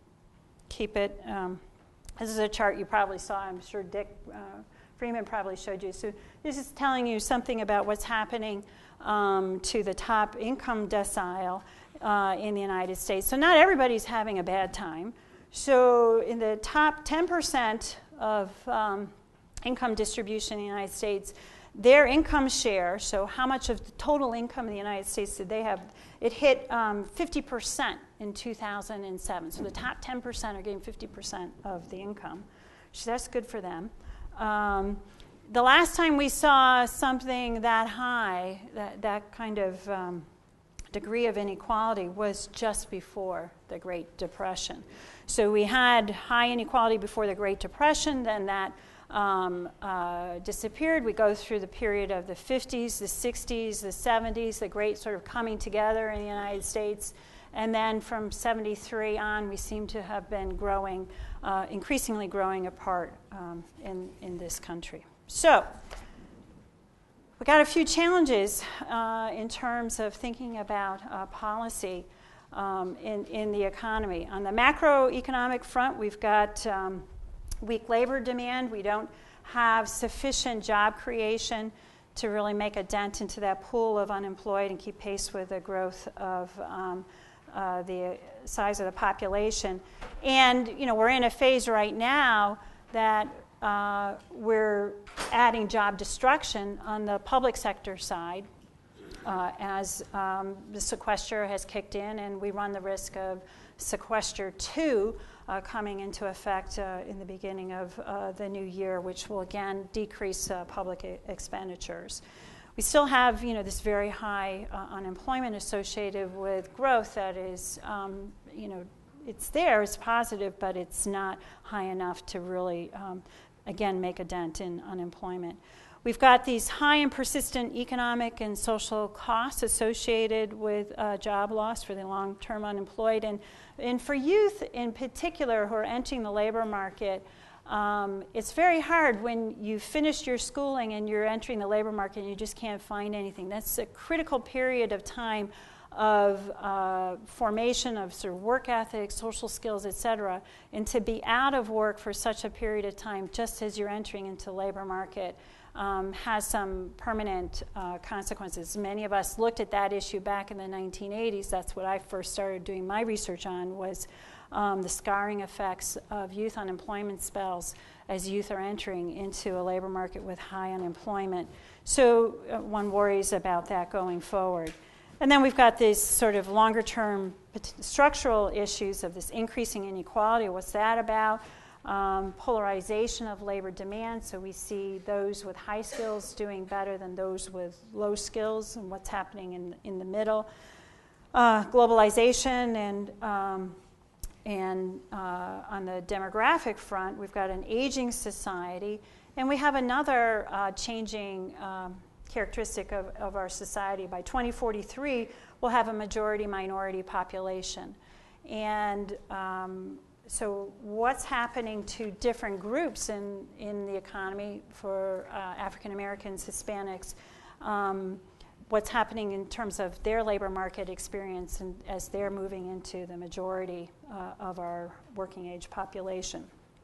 keep it, um, this is a chart you probably saw. I'm sure Dick uh, Freeman probably showed you. So this is telling you something about what's happening um, to the top income decile uh, in the United States. So not everybody's having a bad time. So in the top ten percent of um, income distribution in the United States, their income share, so how much of the total income in the United States did they have, it hit um, fifty percent in two thousand seven. So the top ten percent are getting fifty percent of the income. So that's good for them. Um, the last time we saw something that high, that, that kind of um, degree of inequality, was just before the Great Depression. So we had high inequality before the Great Depression, then that um, uh, disappeared. We go through the period of the fifties, the sixties, the seventies, the great sort of coming together in the United States. And then from seventy-three on, we seem to have been growing, uh, increasingly growing apart um, in, in this country. So we got a few challenges uh, in terms of thinking about uh, policy um, in, in the economy. On the macroeconomic front, we've got um, weak labor demand. We don't have sufficient job creation to really make a dent into that pool of unemployed and keep pace with the growth of um, uh, the size of the population. And, you know, we're in a phase right now that uh, we're adding job destruction on the public sector side uh, as um, the sequester has kicked in, and we run the risk of sequester two Uh, coming into effect uh, in the beginning of uh, the new year, which will again decrease uh, public e- expenditures. We still have, you know, this very high uh, unemployment associated with growth that is, um, you know, it's there, it's positive, but it's not high enough to really, um, again, make a dent in unemployment. We've got these high and persistent economic and social costs associated with uh, job loss for the long-term unemployed. And, and for youth in particular who are entering the labor market, um, it's very hard when you've finished your schooling and you're entering the labor market and you just can't find anything. That's a critical period of time of uh, formation of sort of work ethic, social skills, et cetera, and to be out of work for such a period of time just as you're entering into the labor market um, has some permanent uh, consequences. Many of us looked at that issue back in the nineteen eighties. That's what I first started doing my research on, was um, the scarring effects of youth unemployment spells as youth are entering into a labor market with high unemployment. So uh, one worries about that going forward. And then we've got these sort of longer-term structural issues of this increasing inequality. What's that about? Um, polarization of labor demand. So we see those with high skills doing better than those with low skills, and what's happening in, in the middle. Uh, globalization and um, and uh, on the demographic front, we've got an aging society, and we have another uh, changing um, characteristic of, of our society. By twenty forty-three, we'll have a majority-minority population. And um, so what's happening to different groups in, in the economy for uh, African Americans, Hispanics, um, what's happening in terms of their labor market experience and as they're moving into the majority uh, of our working age population.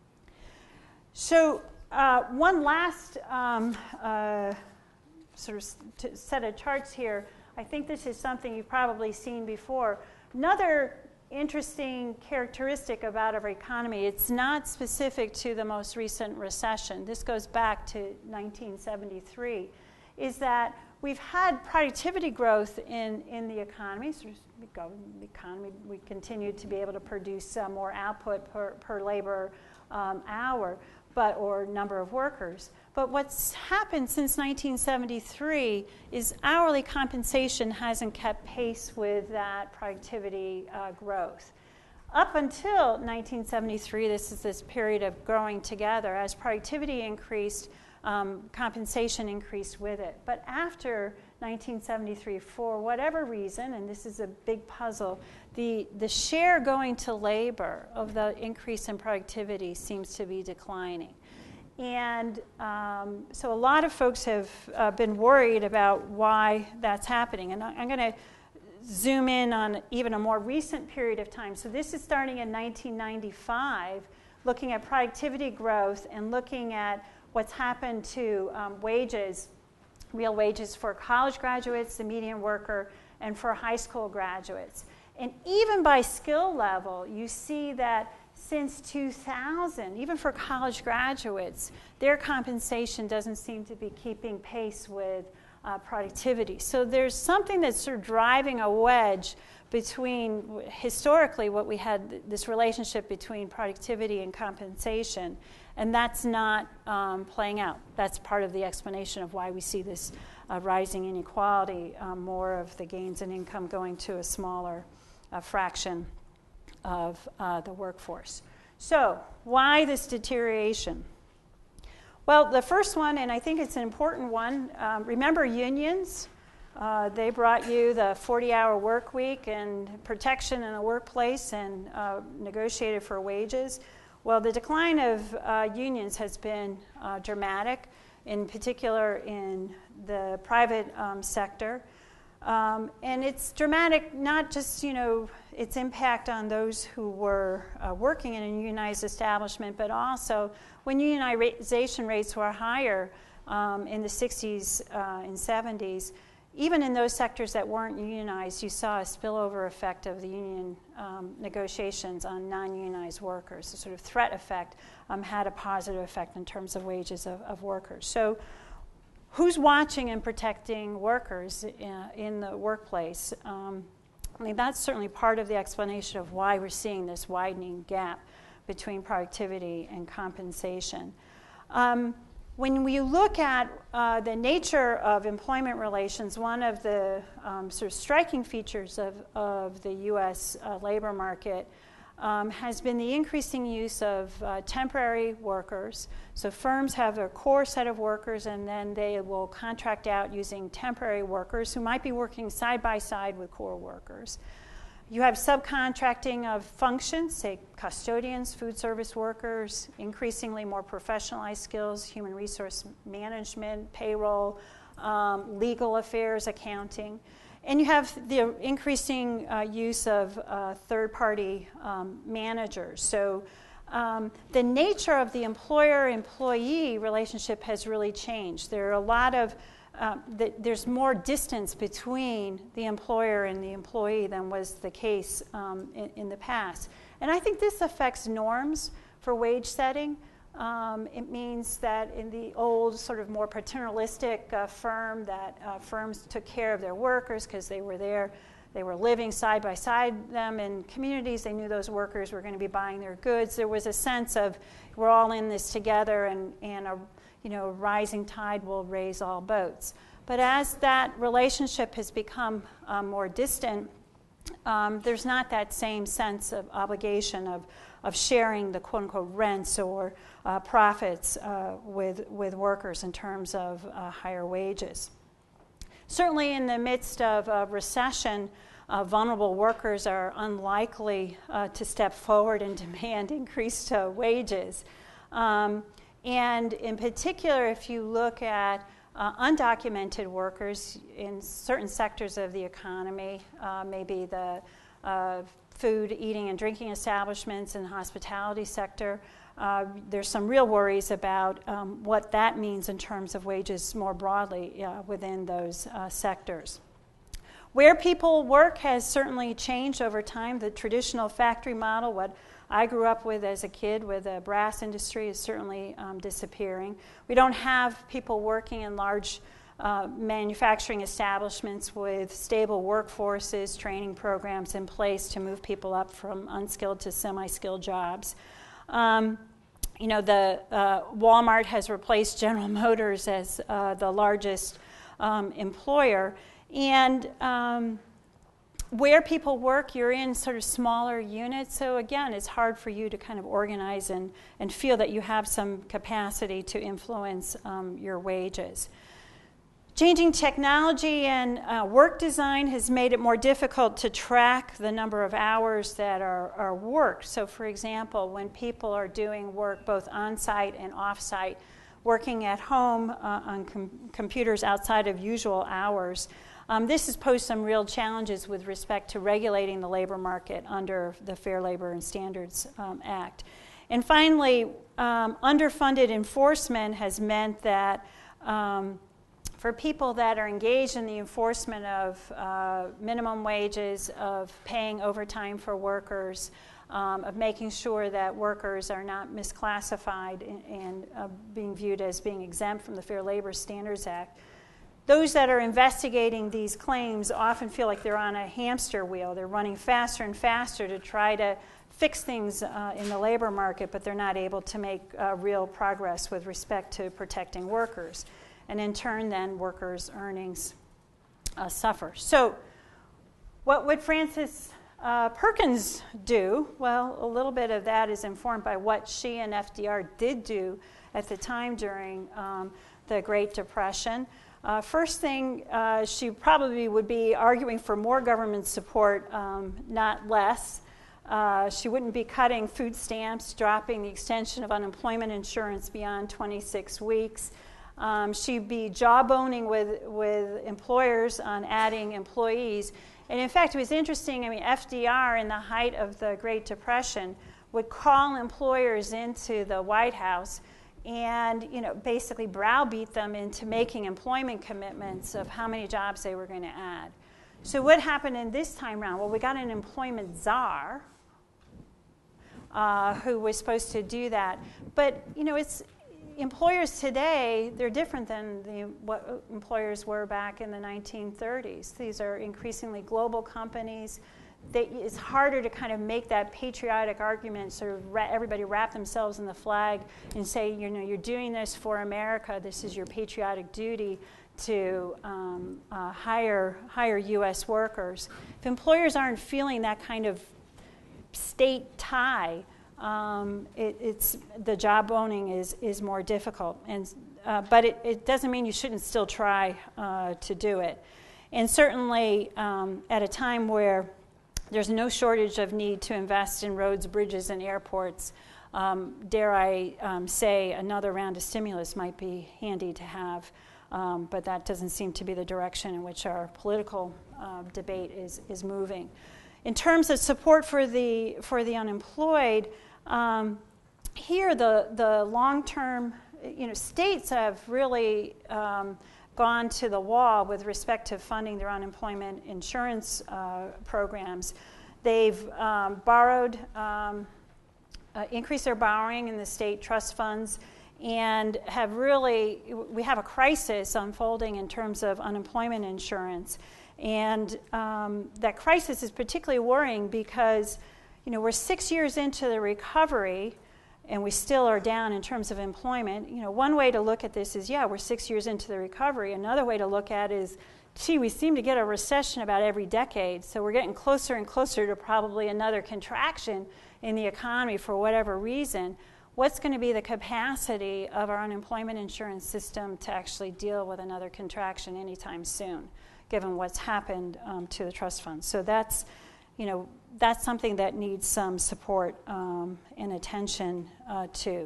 So uh, one last um, uh, sort of t- set of charts here. I think this is something you've probably seen before. Another interesting characteristic about our economy, it's not specific to the most recent recession. This goes back to nineteen seventy-three, is that we've had productivity growth in, in the economy. So we go in the economy, we continue to be able to produce uh, more output per, per labor um, hour, but or number of workers. But what's happened since nineteen seventy-three is hourly compensation hasn't kept pace with that productivity uh, growth. Up until nineteen seventy-three, this is this period of growing together. As productivity increased, um, compensation increased with it. But after nineteen seventy-three, for whatever reason, and this is a big puzzle, the, the share going to labor of the increase in productivity seems to be declining. And um, so a lot of folks have uh, been worried about why that's happening. And I, I'm going to zoom in on even a more recent period of time. So this is starting in nineteen ninety-five, looking at productivity growth and looking at what's happened to um, wages, real wages for college graduates, the median worker, and for high school graduates. And even by skill level, you see that since two thousand, even for college graduates, their compensation doesn't seem to be keeping pace with uh, productivity. So there's something that's sort of driving a wedge between, historically, what we had, this relationship between productivity and compensation, and that's not um, playing out. That's part of the explanation of why we see this uh, rising inequality, um, more of the gains in income going to a smaller uh, fraction of uh, the workforce. So why this deterioration? Well, the first one, and I think it's an important one, um, remember unions? Uh, they brought you the forty-hour work week and protection in the workplace and uh, negotiated for wages. Well, the decline of uh, unions has been uh, dramatic, in particular in the private um, sector. Um, and it's dramatic, not just, you know, its impact on those who were uh, working in a unionized establishment, but also when unionization rates were higher um, in the sixties uh, and seventies, even in those sectors that weren't unionized, you saw a spillover effect of the union um, negotiations on non-unionized workers. The sort of threat effect um, had a positive effect in terms of wages of, of workers. So who's watching and protecting workers in, in the workplace? Um, I mean, that's certainly part of the explanation of why we're seeing this widening gap between productivity and compensation. Um, when we look at uh, the nature of employment relations, one of the um, sort of striking features of, of the U S uh, labor market Um, has been the increasing use of uh, temporary workers. So firms have a core set of workers, and then they will contract out using temporary workers who might be working side by side with core workers. You have subcontracting of functions, say custodians, food service workers, increasingly more professionalized skills, human resource management, payroll, um, legal affairs, accounting. and you have the increasing uh, use of uh, third-party um, managers. So um, the nature of the employer-employee relationship has really changed. There are a lot of Um, that there's more distance between the employer and the employee than was the case um, in, in the past. And I think this affects norms for wage setting. Um, it means that in the old sort of more paternalistic uh, firm, that uh, firms took care of their workers because they were there, they were living side by side them in communities, they knew those workers were going to be buying their goods. There was a sense of we're all in this together, and, and a you know, rising tide will raise all boats. But as that relationship has become um, more distant, um, there's not that same sense of obligation of, of sharing the quote-unquote rents or uh, profits uh, with, with workers in terms of uh, higher wages. Certainly in the midst of a recession, uh, vulnerable workers are unlikely uh, to step forward and demand increased uh, wages. Um, And in particular, if you look at uh, undocumented workers in certain sectors of the economy, uh, maybe the uh, food, eating, and drinking establishments and hospitality sector, uh, there's some real worries about um, what that means in terms of wages more broadly uh, within those uh, sectors. Where people work has certainly changed over time. The traditional factory model, what I grew up with as a kid with the brass industry, is certainly um, disappearing. We don't have people working in large uh, manufacturing establishments with stable workforces, training programs in place to move people up from unskilled to semi-skilled jobs. Um, you know, the uh, Walmart has replaced General Motors as uh, the largest um, employer, and um, where people work, you're in sort of smaller units. So again, it's hard for you to kind of organize and, and feel that you have some capacity to influence um, your wages. Changing technology and uh, work design has made it more difficult to track the number of hours that are, are worked. So for example, when people are doing work both on-site and off-site, working at home uh, on com- computers outside of usual hours, Um, this has posed some real challenges with respect to regulating the labor market under the Fair Labor and Standards um, Act. And finally, um, underfunded enforcement has meant that um, for people that are engaged in the enforcement of uh, minimum wages, of paying overtime for workers, um, of making sure that workers are not misclassified and, and uh, being viewed as being exempt from the Fair Labor Standards Act, those that are investigating these claims often feel like they're on a hamster wheel. They're running faster and faster to try to fix things uh, in the labor market, but they're not able to make uh, real progress with respect to protecting workers. And in turn, then, workers' earnings uh, suffer. So what would Frances uh, Perkins do? Well, a little bit of that is informed by what she and F D R did do at the time during um, the Great Depression. Uh, first thing, uh, she probably would be arguing for more government support, um, not less. Uh, she wouldn't be cutting food stamps, dropping the extension of unemployment insurance beyond twenty-six weeks. Um, she'd be jawboning with, with employers on adding employees. And in fact, it was interesting, I mean, F D R in the height of the Great Depression would call employers into the White House and, you know, basically browbeat them into making employment commitments of how many jobs they were going to add. So what happened in this time round? Well, we got an employment czar uh, who was supposed to do that. But, you know, it's employers today, they're different than the, what employers were back in the nineteen thirties. These are increasingly global companies. They, it's harder to kind of make that patriotic argument, sort of ra- everybody wrap themselves in the flag and say, you know, you're doing this for America, this is your patriotic duty to um, uh, hire, hire U S workers. If employers aren't feeling that kind of state tie, um, it, it's, the job owning is, is more difficult. And, uh, but it, it doesn't mean you shouldn't still try uh, to do it. And certainly um, at a time where there's no shortage of need to invest in roads, bridges, and airports. Um, dare I um, say another round of stimulus might be handy to have, um, but that doesn't seem to be the direction in which our political uh, debate is, is moving. In terms of support for the, for the unemployed, um, here the, the long-term, you know, states have really um, gone to the wall with respect to funding their unemployment insurance uh, programs. They've um, borrowed, um, uh, increased their borrowing in the state trust funds, and have really, we have a crisis unfolding in terms of unemployment insurance. And um, that crisis is particularly worrying because, you know, we're six years into the recovery, and we still are down in terms of employment. You know, one way to look at this is, yeah, we're six years into the recovery. Another way to look at it is, gee, we seem to get a recession about every decade, so we're getting closer and closer to probably another contraction in the economy for whatever reason. What's going to be the capacity of our unemployment insurance system to actually deal with another contraction anytime soon, given what's happened um, to the trust funds? So that's, you know, that's something that needs some support um, and attention uh, to.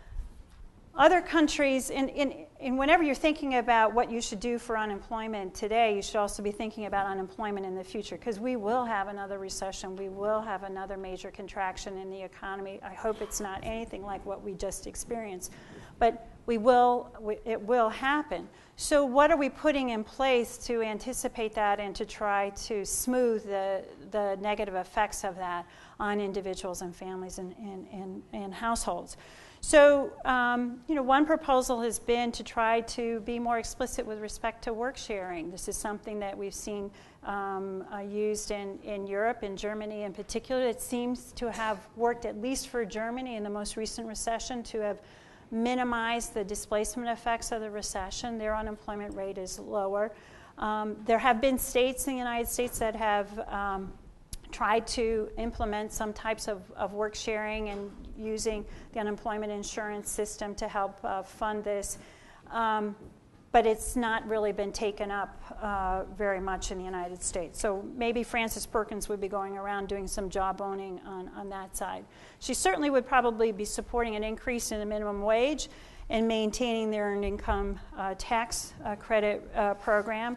Other countries, and, and, and whenever you're thinking about what you should do for unemployment today, you should also be thinking about unemployment in the future, because we will have another recession. We will have another major contraction in the economy. I hope it's not anything like what we just experienced, but we will, we, it will happen. So what are we putting in place to anticipate that and to try to smooth the, the negative effects of that on individuals and families and, and, and, and households? So, um, you know, one proposal has been to try to be more explicit with respect to work sharing. This is something that we've seen um, uh, used in, in Europe, in Germany in particular. It seems to have worked, at least for Germany in the most recent recession, to have minimized the displacement effects of the recession. Their unemployment rate is lower. Um, there have been states in the United States that have um, tried to implement some types of, of work sharing and using the unemployment insurance system to help uh, fund this. Um, but it's not really been taken up uh, very much in the United States. So maybe Frances Perkins would be going around doing some job owning on, on that side. She certainly would probably be supporting an increase in the minimum wage and maintaining their earned income uh, tax uh, credit uh, program.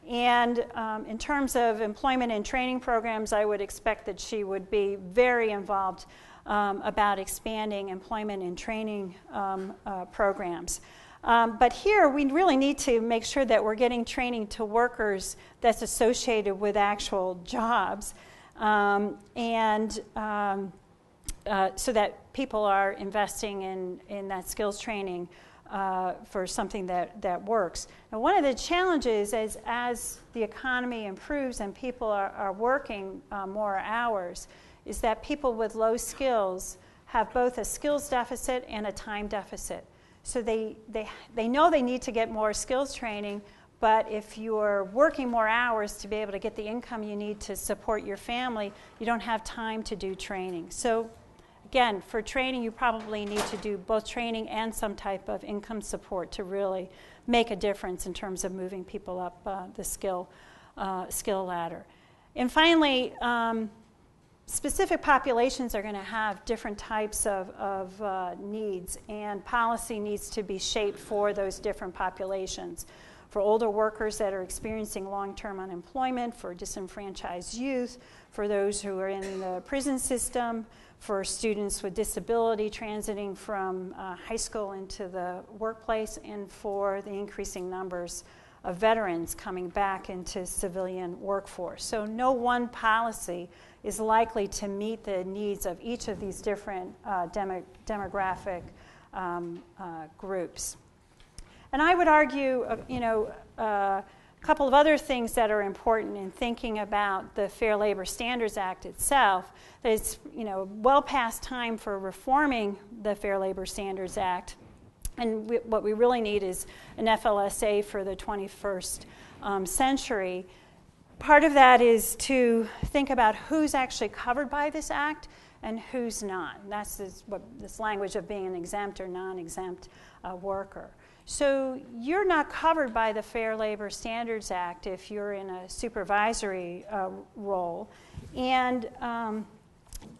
And um, in terms of employment and training programs, I would expect that she would be very involved um, about expanding employment and training um, uh, programs. Um, but here, we really need to make sure that we're getting training to workers that's associated with actual jobs, um, and um, uh, so that people are investing in, in that skills training Uh, for something that, that works. Now, one of the challenges is as the economy improves and people are, are working uh, more hours is that people with low skills have both a skills deficit and a time deficit. So they, they, they know they need to get more skills training, but if you're working more hours to be able to get the income you need to support your family, you don't have time to do training. So again, for training, you probably need to do both training and some type of income support to really make a difference in terms of moving people up uh, the skill, uh, skill ladder. And finally, um, specific populations are going to have different types of, of uh, needs, and policy needs to be shaped for those different populations. For older workers that are experiencing long-term unemployment, for disenfranchised youth, for those who are in the prison system, for students with disability transiting from uh, high school into the workplace, and for the increasing numbers of veterans coming back into civilian workforce. So no one policy is likely to meet the needs of each of these different uh, demo- demographic um, uh, groups. And I would argue, uh, you know, uh, a couple of other things that are important in thinking about the Fair Labor Standards Act itself, that it's, you know, well past time for reforming the Fair Labor Standards Act. And we, what we really need is an F L S A for the twenty-first um, century. Part of that is to think about who's actually covered by this act and who's not. And that's this, what, this language of being an exempt or non-exempt uh, worker. So you're not covered by the Fair Labor Standards Act if you're in a supervisory uh, role. And um,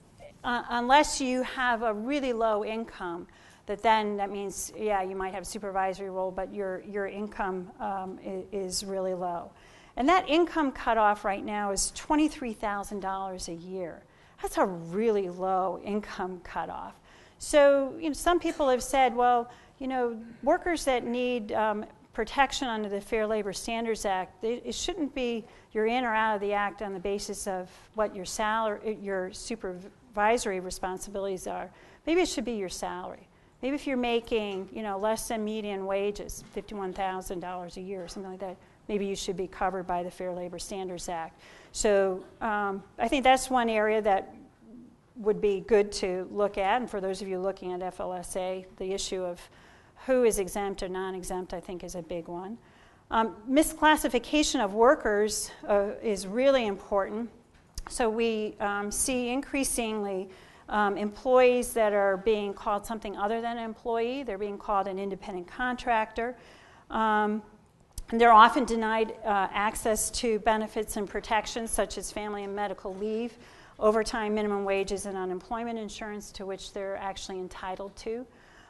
uh, unless you have a really low income, that then that means, yeah, you might have a supervisory role, but your, your income um, is, is really low. And that income cutoff right now is twenty-three thousand dollars a year. That's a really low income cutoff. So, you know, some people have said, well, you know, workers that need um, protection under the Fair Labor Standards Act, it, it shouldn't be you're in or out of the act on the basis of what your salary, your supervisory responsibilities are. Maybe it should be your salary. Maybe if you're making, you know, less than median wages, fifty-one thousand dollars a year or something like that, maybe you should be covered by the Fair Labor Standards Act. So um, I think that's one area that would be good to look at. And for those of you looking at F L S A, the issue of who is exempt or non-exempt, I think, is a big one. Um, misclassification of workers uh, is really important. So we um, see increasingly um, employees that are being called something other than an employee. They're being called an independent contractor. Um, and they're often denied uh, access to benefits and protections such as family and medical leave, overtime, minimum wages, and unemployment insurance, to which they're actually entitled to.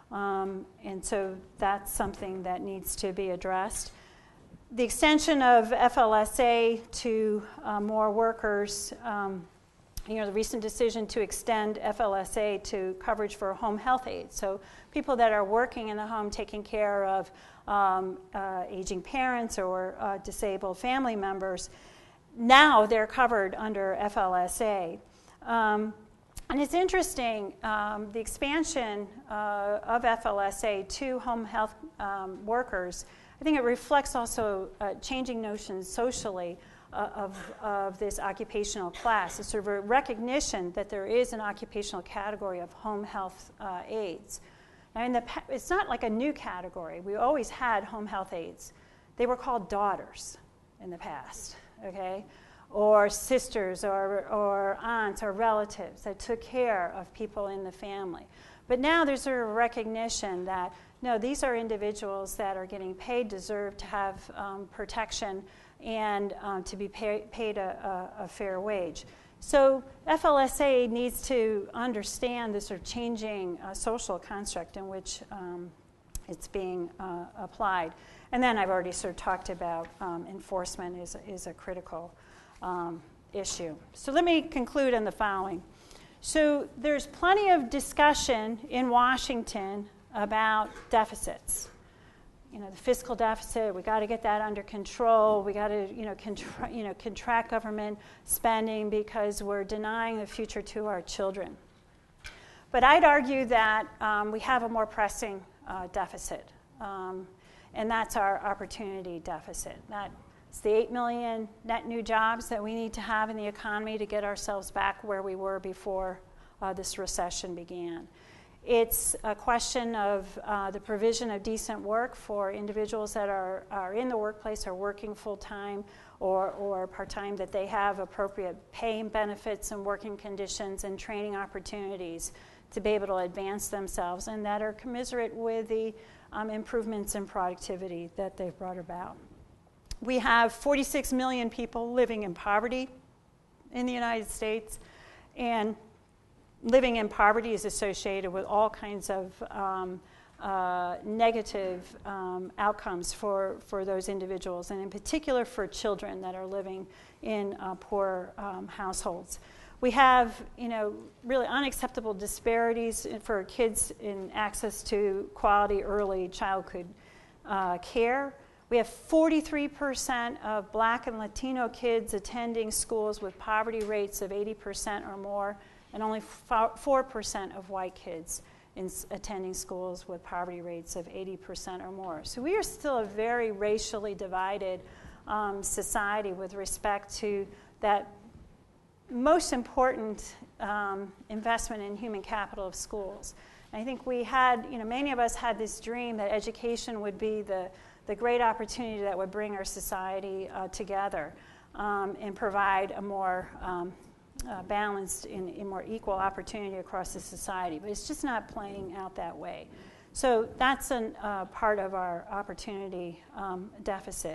Um, and so that's something that needs to be addressed. The extension of F L S A to uh, more workers, um, you know, the recent decision to extend F L S A to coverage for home health aides. So people that are working in the home taking care of um, uh, aging parents or uh, disabled family members, now they're covered under F L S A. Um, and it's interesting, um, the expansion uh, of F L S A to home health um, workers, I think it reflects also uh, changing notions socially uh, of, of this occupational class. It's sort of a recognition that there is an occupational category of home health uh, aides. Now in the pa- it's not like a new category. We always had home health aides. They were called daughters in the past, okay? Or sisters or, or aunts or relatives that took care of people in the family. But now there's sort of a recognition that, no, these are individuals that are getting paid, deserve to have um, protection, and um, to be pay, paid a, a, a fair wage. So F L S A needs to understand this sort of changing uh, social construct in which um, it's being uh, applied. And then I've already sort of talked about um, enforcement is, is a critical um, issue. So let me conclude on the following. So there's plenty of discussion in Washington about deficits. You know, the fiscal deficit, we got to get that under control. We got to, you know, contra- you know, contract government spending because we're denying the future to our children. But I'd argue that um, we have a more pressing uh, deficit, um, and that's our opportunity deficit. That's the eight million net new jobs that we need to have in the economy to get ourselves back where we were before uh, this recession began. It's a question of uh, the provision of decent work for individuals that are, are in the workplace, are working full-time or, or part-time, that they have appropriate pay and benefits and working conditions and training opportunities to be able to advance themselves, and that are commensurate with the um, improvements in productivity that they've brought about. We have forty-six million people living in poverty in the United States, and living in poverty is associated with all kinds of um, uh, negative um, outcomes for, for those individuals, and in particular for children that are living in uh, poor um, households. We have, you know, really unacceptable disparities for kids in access to quality early childhood uh, care. We have forty-three percent of Black and Latino kids attending schools with poverty rates of eighty percent or more, and only four percent of white kids in attending schools with poverty rates of eighty percent or more. So we are still a very racially divided um, society with respect to that most important um, investment in human capital of schools. And I think we had, you know, many of us had this dream that education would be the, the great opportunity that would bring our society uh, together um, and provide a more um, Uh, balanced in, in more equal opportunity across the society, but it's just not playing out that way. So that's a uh, part of our opportunity um, deficit.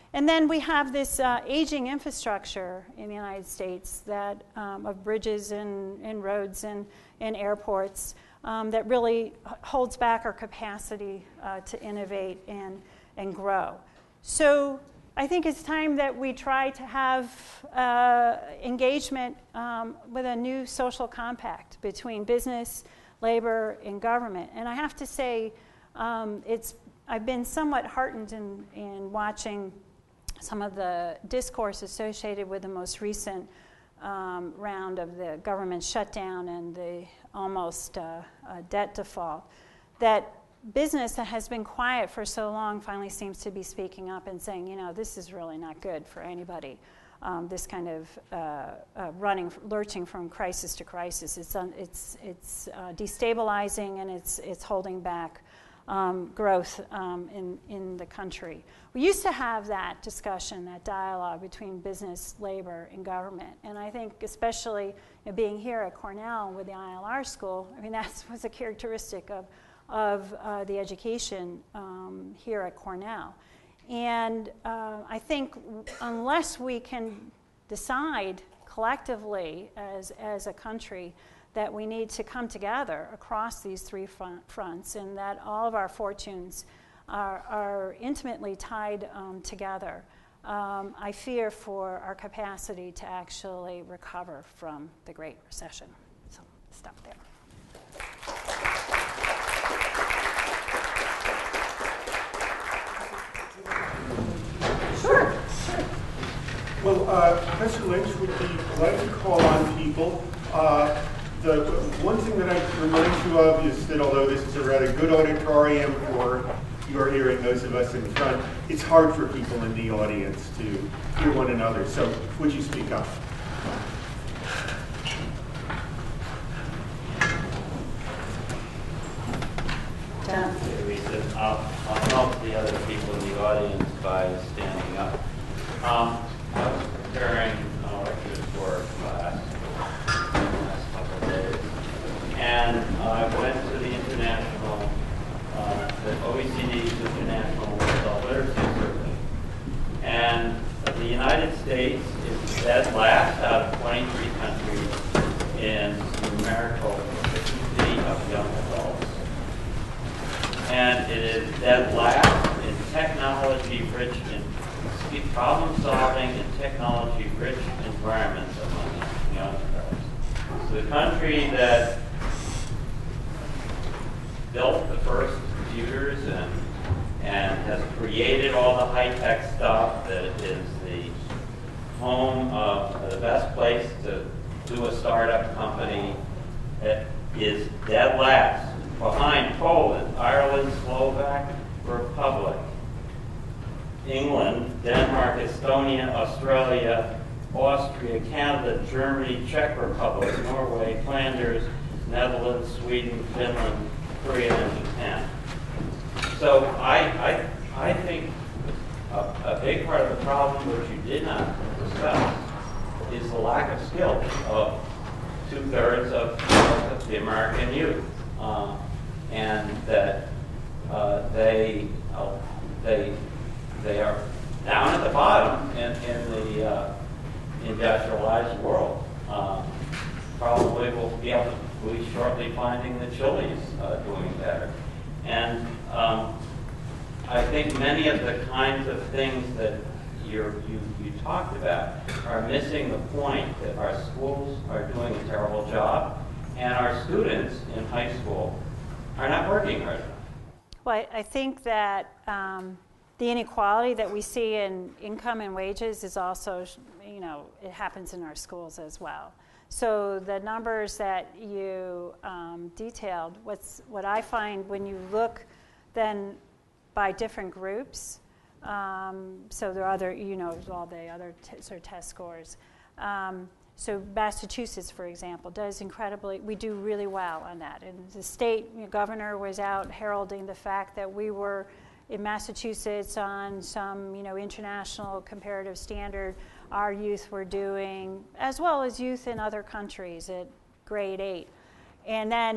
And then we have this uh, aging infrastructure in the United States that um, of bridges and, and roads and, and airports um, that really holds back our capacity uh, to innovate and, and grow. So I think it's time that we try to have uh, engagement um, with a new social compact between business, labor, and government. And I have to say, um, it's I've been somewhat heartened in, in watching some of the discourse associated with the most recent um, round of the government shutdown and the almost uh, uh, debt default, that business that has been quiet for so long finally seems to be speaking up and saying, you know, this is really not good for anybody. Um, this kind of uh, uh, running, lurching from crisis to crisis, it's un, it's it's uh, destabilizing, and it's it's holding back um, growth um, in in the country. We used to have that discussion, that dialogue between business, labor, and government, and I think especially you know, being here at Cornell with the I L R school, I mean that was a characteristic of of uh, the education um, here at Cornell. And uh, I think unless we can decide collectively as, as a country that we need to come together across these three front, fronts and that all of our fortunes are, are intimately tied um, together, um, I fear for our capacity to actually recover from the Great Recession. So stop there. Sure, sure. Well, uh, Professor Lynch would be glad to call on people. Uh, the one thing that I remind you of is that although this is a rather good auditorium for your hearing, those of us in front, it's hard for people in the audience to hear one another. So would you speak up? John. I'll, I'll help the other people in the audience by standing up. Um, I was preparing uh, lectures for a class in the last couple of days, and I went to the international, uh, the O E C D's International Adult Literacy Survey, and the United States is dead last out of twenty-three countries in numerical efficiency of young adults. And it is dead last in technology-rich, in problem-solving and technology-rich environments among young adults. So the country that built the first computers and and has created all the high-tech stuff, that is the home of the best place to do a startup company, that is dead last. Behind Poland, Ireland, Slovak Republic, England, Denmark, Estonia, Australia, Austria, Canada, Germany, Czech Republic, Norway, Flanders, Netherlands, Sweden, Finland, Korea, and Japan. So I, I, I think a, a big part of the problem, which you did not discuss, is the lack of skill of two-thirds of the American youth. Um, and that uh, they uh, they they are down at the bottom in, in the uh, industrialized world. Um, probably will be able to we'll be shortly finding the Chilis uh, doing better. And um, I think many of the kinds of things that you're, you you talked about are missing the point that our schools are doing a terrible job, and our students in high school are not working hard enough. Well, I, I think that um, the inequality that we see in income and wages is also, you know, it happens in our schools as well. So the numbers that you um, detailed, what's what I find when you look then by different groups, um, so there are other, you know, all the other t- sort of test scores. Um, So Massachusetts, for example, does incredibly, we do really well on that. And the state you know, governor was out heralding the fact that we were in Massachusetts on some, you know, international comparative standard, our youth were doing, as well as youth in other countries at grade eight. And then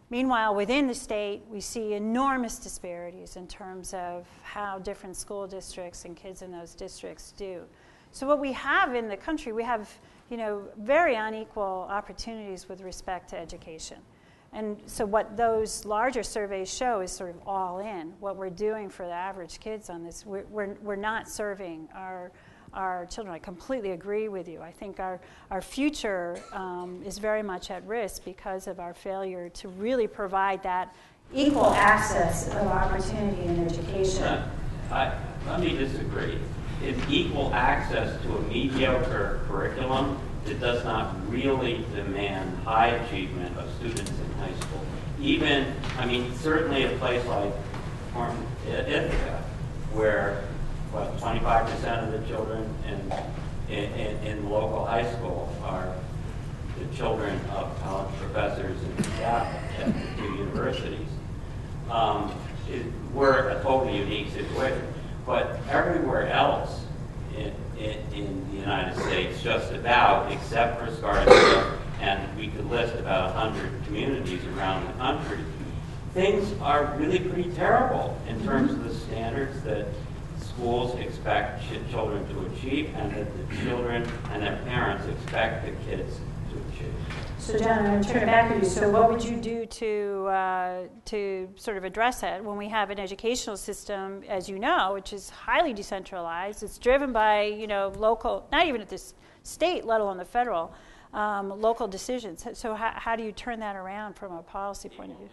Meanwhile, within the state, we see enormous disparities in terms of how different school districts and kids in those districts do. So what we have in the country, we have, you know, very unequal opportunities with respect to education. And so what those larger surveys show is sort of all in. What we're doing for the average kids on this, we're, we're, we're not serving our, our children. I completely agree with you. I think our, our future um, is very much at risk because of our failure to really provide that equal access of opportunity in education. Uh, I, let me disagree. It's equal access to a mediocre curriculum that does not really demand high achievement of students in high school. Even, I mean, certainly a place like Ithaca, where, what, twenty-five percent of the children in, in, in the local high school are the children of college professors and staff at the two universities. Um, it, we're a totally unique situation. But everywhere else in, in, in the United States, just about, except for Scarsdale, and we could list about one hundred communities around the country, things are really pretty terrible in terms of the standards that schools expect ch- children to achieve and that the children and their parents expect the kids to achieve. So John, I'm going to turn it back to you. So what would you do to uh, to sort of address that when we have an educational system, as you know, which is highly decentralized? It's driven by, you know, local, not even at the state, let alone the federal, um, local decisions. So how, how do you turn that around from a policy point of view?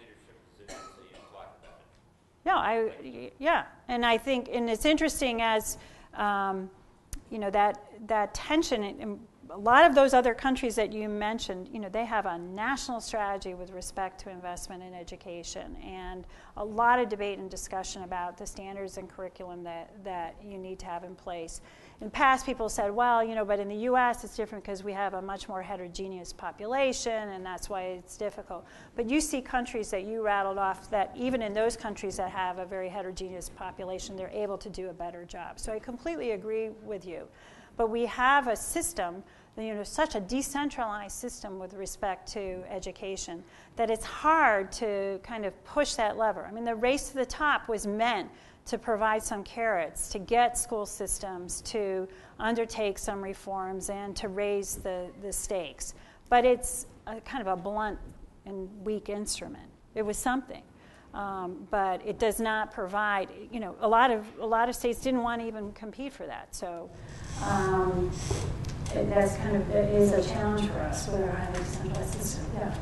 No, I, yeah, and I think, and it's interesting as, um, you know, that that tension. In, in, A lot of those other countries that you mentioned, you know, they have a national strategy with respect to investment in education, and a lot of debate and discussion about the standards and curriculum that, that you need to have in place. In the past, people said, well, you know, but in the U S it's different because we have a much more heterogeneous population, and that's why it's difficult. But you see countries that you rattled off that even in those countries that have a very heterogeneous population, they're able to do a better job. So I completely agree with you. But we have a system, you know, such a decentralized system with respect to education that it's hard to kind of push that lever. I mean, the race to the top was meant to provide some carrots, to get school systems to undertake some reforms and to raise the, the stakes. But it's a kind of a blunt and weak instrument. It was something. Um, but it does not provide, you know, a lot of a lot of states didn't want to even compete for that. So um, it, that's kind of, it is a challenge for us with our highly decentralized system. Yeah.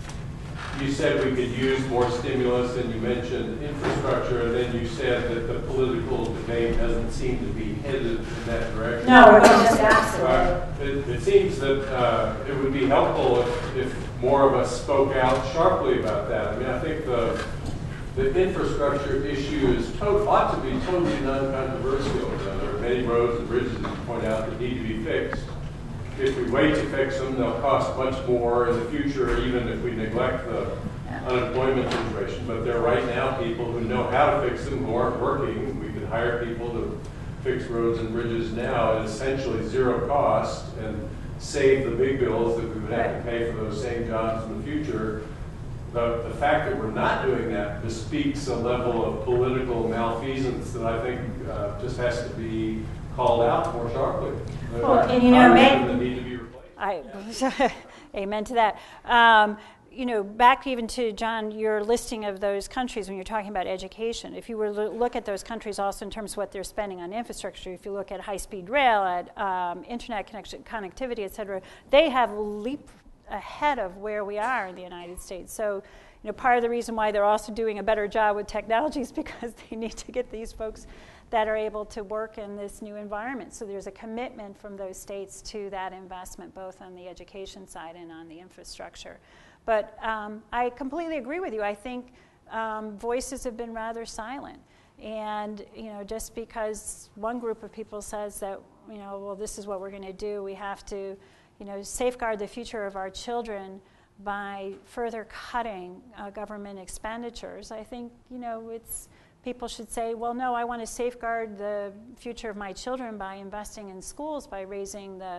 You said we could use more stimulus, and you mentioned infrastructure, and then you said that the political debate doesn't seem to be headed in that direction. No, it's just absolutely. Uh, it, it seems that uh, it would be helpful if, if more of us spoke out sharply about that. I mean, I think the The infrastructure issue is to- ought to be totally non-controversial. Uh, there are many roads and bridges, as you point out, that need to be fixed. If we wait to fix them, they'll cost much more in the future, even if we neglect the unemployment situation. But there are right now people who know how to fix them who aren't working. We could hire people to fix roads and bridges now at essentially zero cost and save the big bills that we would have to pay for those same jobs in the future. The, the fact that we're not doing that bespeaks a level of political malfeasance that I think uh, just has to be called out more sharply. Well, and you know, may, that need to be replaced. I, amen to that. Um, you know, back even to, John, your listing of those countries when you're talking about education, if you were to look at those countries also in terms of what they're spending on infrastructure, if you look at high-speed rail, at um, internet connection, connectivity, et cetera, they have leaped ahead of where we are in the United States. So, you know, part of the reason why they're also doing a better job with technology is because they need to get these folks that are able to work in this new environment. So there's a commitment from those states to that investment, both on the education side and on the infrastructure. But um, I completely agree with you. I think um, voices have been rather silent. And, you know, just because one group of people says that, you know, well, this is what we're going to do, we have to, you know, safeguard the future of our children by further cutting uh, government expenditures. I think, you know, it's people should say, well, no, I want to safeguard the future of my children by investing in schools, by raising the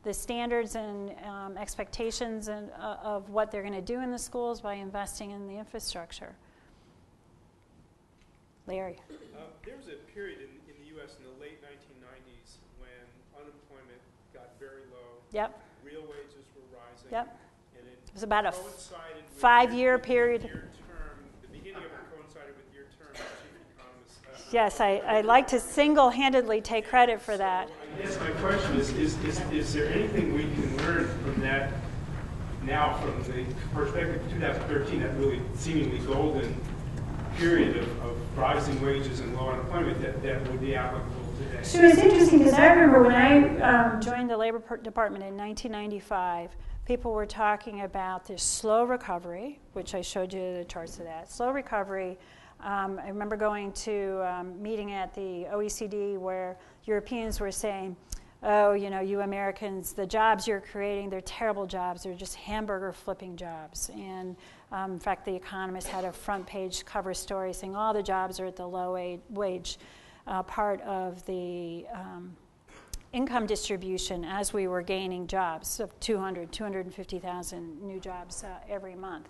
the standards and um, expectations and, uh, of what they're going to do in the schools by investing in the infrastructure. Larry. Uh, there was a period in, in the U S in the late nineteen nineties when unemployment got very low. Yep. Real wages were rising. Yep. And it, It was about a coincided with five-year your, period. Your term, the beginning of it coincided with your term as chief economist. Uh, Yes, I, I'd like to single-handedly take credit for that. I guess my question is, is, is, is there anything we can learn from that now from the perspective of two thousand thirteen, that really seemingly golden period of, of rising wages and low unemployment that, that would be applicable today? So it's interesting because I remember when I um, joined the Labor Department in nineteen ninety-five, people were talking about this slow recovery, which I showed you the charts of that. Slow recovery. Um, I remember going to a um, meeting at the O E C D where Europeans were saying, oh, you know, you Americans, the jobs you're creating, they're terrible jobs. They're just hamburger flipping jobs. And um, in fact, The Economist had a front page cover story saying all the jobs are at the low wage uh, part of the um, income distribution as we were gaining jobs of two hundred, two hundred fifty thousand new jobs uh, every month.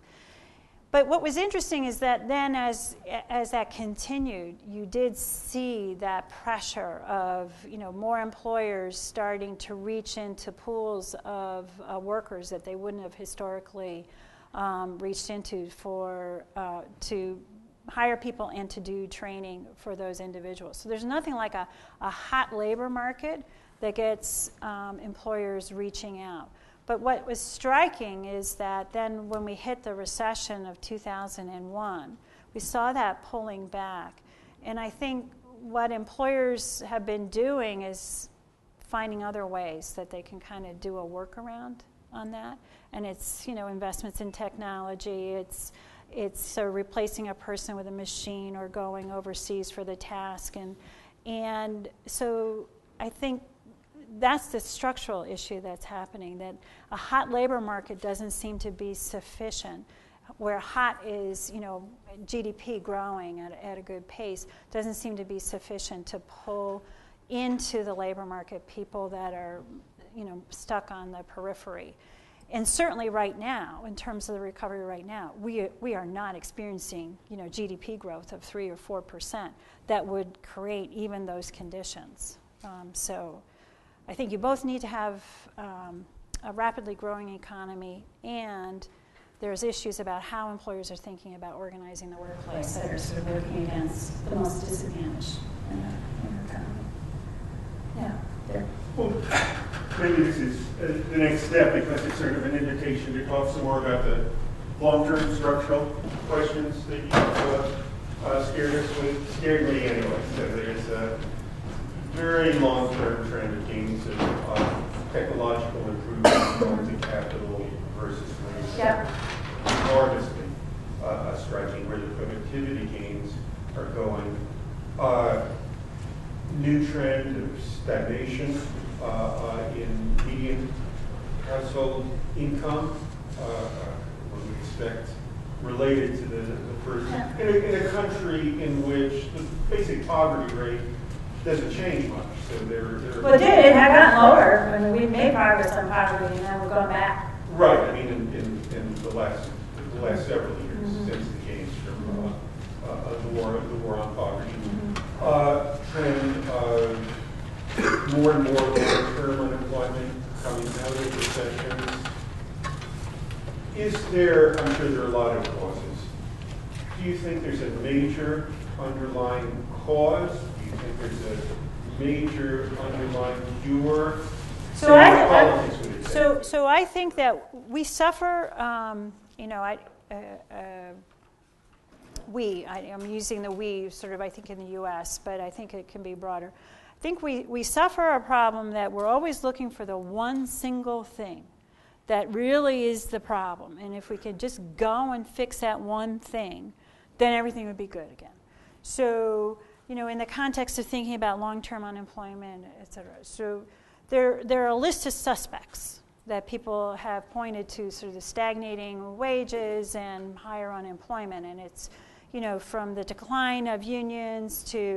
But what was interesting is that then as as that continued, you did see that pressure of, you know, more employers starting to reach into pools of uh, workers that they wouldn't have historically um, reached into for uh, to hire people and to do training for those individuals. So there's nothing like a, a hot labor market that gets um, employers reaching out. But what was striking is that then when we hit the recession of two thousand one, we saw that pulling back. And I think what employers have been doing is finding other ways that they can kind of do a workaround on that. And it's, you know, investments in technology, it's it's uh, replacing a person with a machine or going overseas for the task. And and so I think that's the structural issue that's happening, that a hot labor market doesn't seem to be sufficient, where hot is, you know, G D P growing at, at a good pace, doesn't seem to be sufficient to pull into the labor market people that are, you know, stuck on the periphery. And certainly right now, in terms of the recovery right now, we we are not experiencing, you know, G D P growth of three or four percent that would create even those conditions. Um, so I think you both need to have um, a rapidly growing economy, and there's issues about how employers are thinking about organizing the workplace that are sort of working against the most disadvantaged in the, in the economy. Yeah, there. Well, maybe this is uh, the next step, because it's sort of an invitation to talk some more about the long-term structural questions that you uh, uh, scared us with, scared me anyway. So there's a very long-term trend of gains of uh, technological improvement going to capital versus labor. Yep. Enormously uh, striking where the productivity gains are going. Uh, new trend of stagnation uh, uh, in median household income, uh, what we expect related to the, the person. In a, in a country in which the basic poverty rate doesn't change much. So there, there Well, it did. It had gotten lower. I mean, we made progress on poverty, and now we're going back. Right. I mean, in, in, in the last the last several years Mm-hmm. since the gains from uh, uh, the war the war on poverty, Mm-hmm. uh, trend of more and more long-term unemployment coming out of recessions. Is there? I'm sure there are a lot of causes. Do you think there's a major underlying cause? Do you think there's a major underlying cure? So I, Politics, would it say? so so I think that we suffer. Um, you know, I uh, uh, we I, I'm using the we sort of I think in the U S, but I think it can be broader. I think we we suffer a problem that we're always looking for the one single thing that really is the problem, and if we could just go and fix that one thing, then everything would be good again. So, you know, in the context of thinking about long-term unemployment, et cetera. So there, there are a list of suspects that people have pointed to, sort of the stagnating wages and higher unemployment. And it's, you know, from the decline of unions to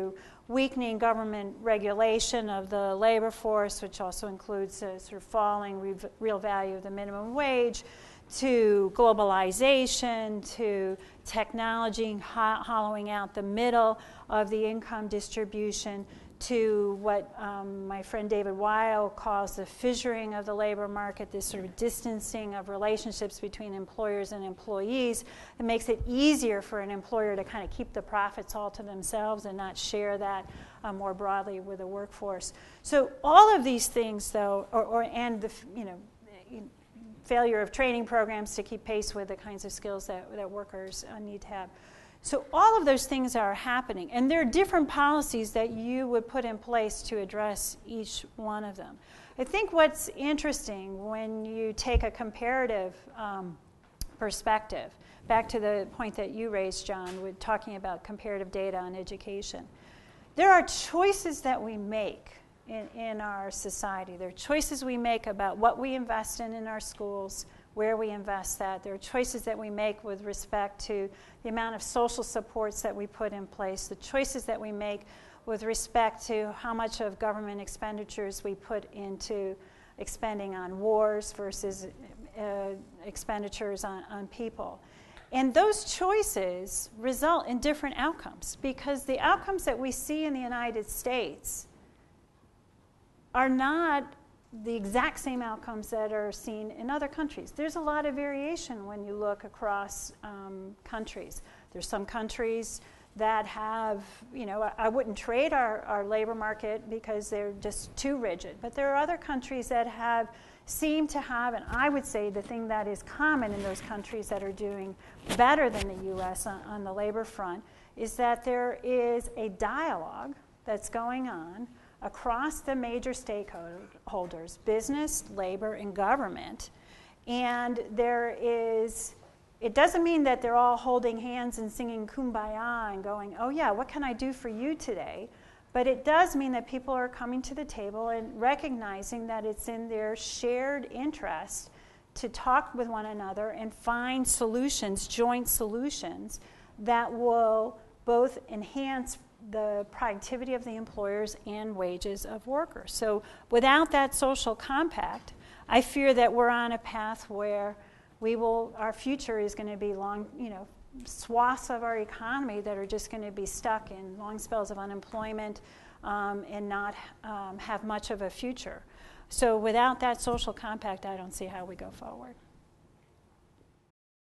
weakening government regulation of the labor force, which also includes a sort of falling re real value of the minimum wage, to globalization, to technology ho hollowing out the middle of the income distribution, to what um, my friend David Weil calls the fissuring of the labor market, this sort of distancing of relationships between employers and employees. It makes it easier for an employer to kind of keep the profits all to themselves and not share that uh, more broadly with the workforce. So all of these things, though, or, or and the you know failure of training programs to keep pace with the kinds of skills that, that workers uh, need to have. So all of those things are happening, and there are different policies that you would put in place to address each one of them. I think what's interesting when you take a comparative um, perspective, back to the point that you raised, John, with talking about comparative data on education, there are choices that we make in, in our society. There are choices we make about what we invest in in our schools, where we invest that. There are choices that we make with respect to the amount of social supports that we put in place, the choices that we make with respect to how much of government expenditures we put into expending on wars versus uh, expenditures on, on people. And those choices result in different outcomes, because the outcomes that we see in the United States are not the exact same outcomes that are seen in other countries. There's a lot of variation when you look across um, countries. There's some countries that have, you know, I, I wouldn't trade our, our labor market because they're just too rigid, but there are other countries that have seem to have, and I would say the thing that is common in those countries that are doing better than the U S on, on the labor front is that there is a dialogue that's going on across the major stakeholders, business, labor, and government. And there is, it doesn't mean that they're all holding hands and singing Kumbaya and going, oh yeah, what can I do for you today? But it does mean that people are coming to the table and recognizing that it's in their shared interest to talk with one another and find solutions, joint solutions, that will both enhance the productivity of the employers and wages of workers. So without that social compact, I fear that we're on a path where we will, our future is going to be long, you know, swaths of our economy that are just going to be stuck in long spells of unemployment um, and not um, have much of a future. So without that social compact, I don't see how we go forward.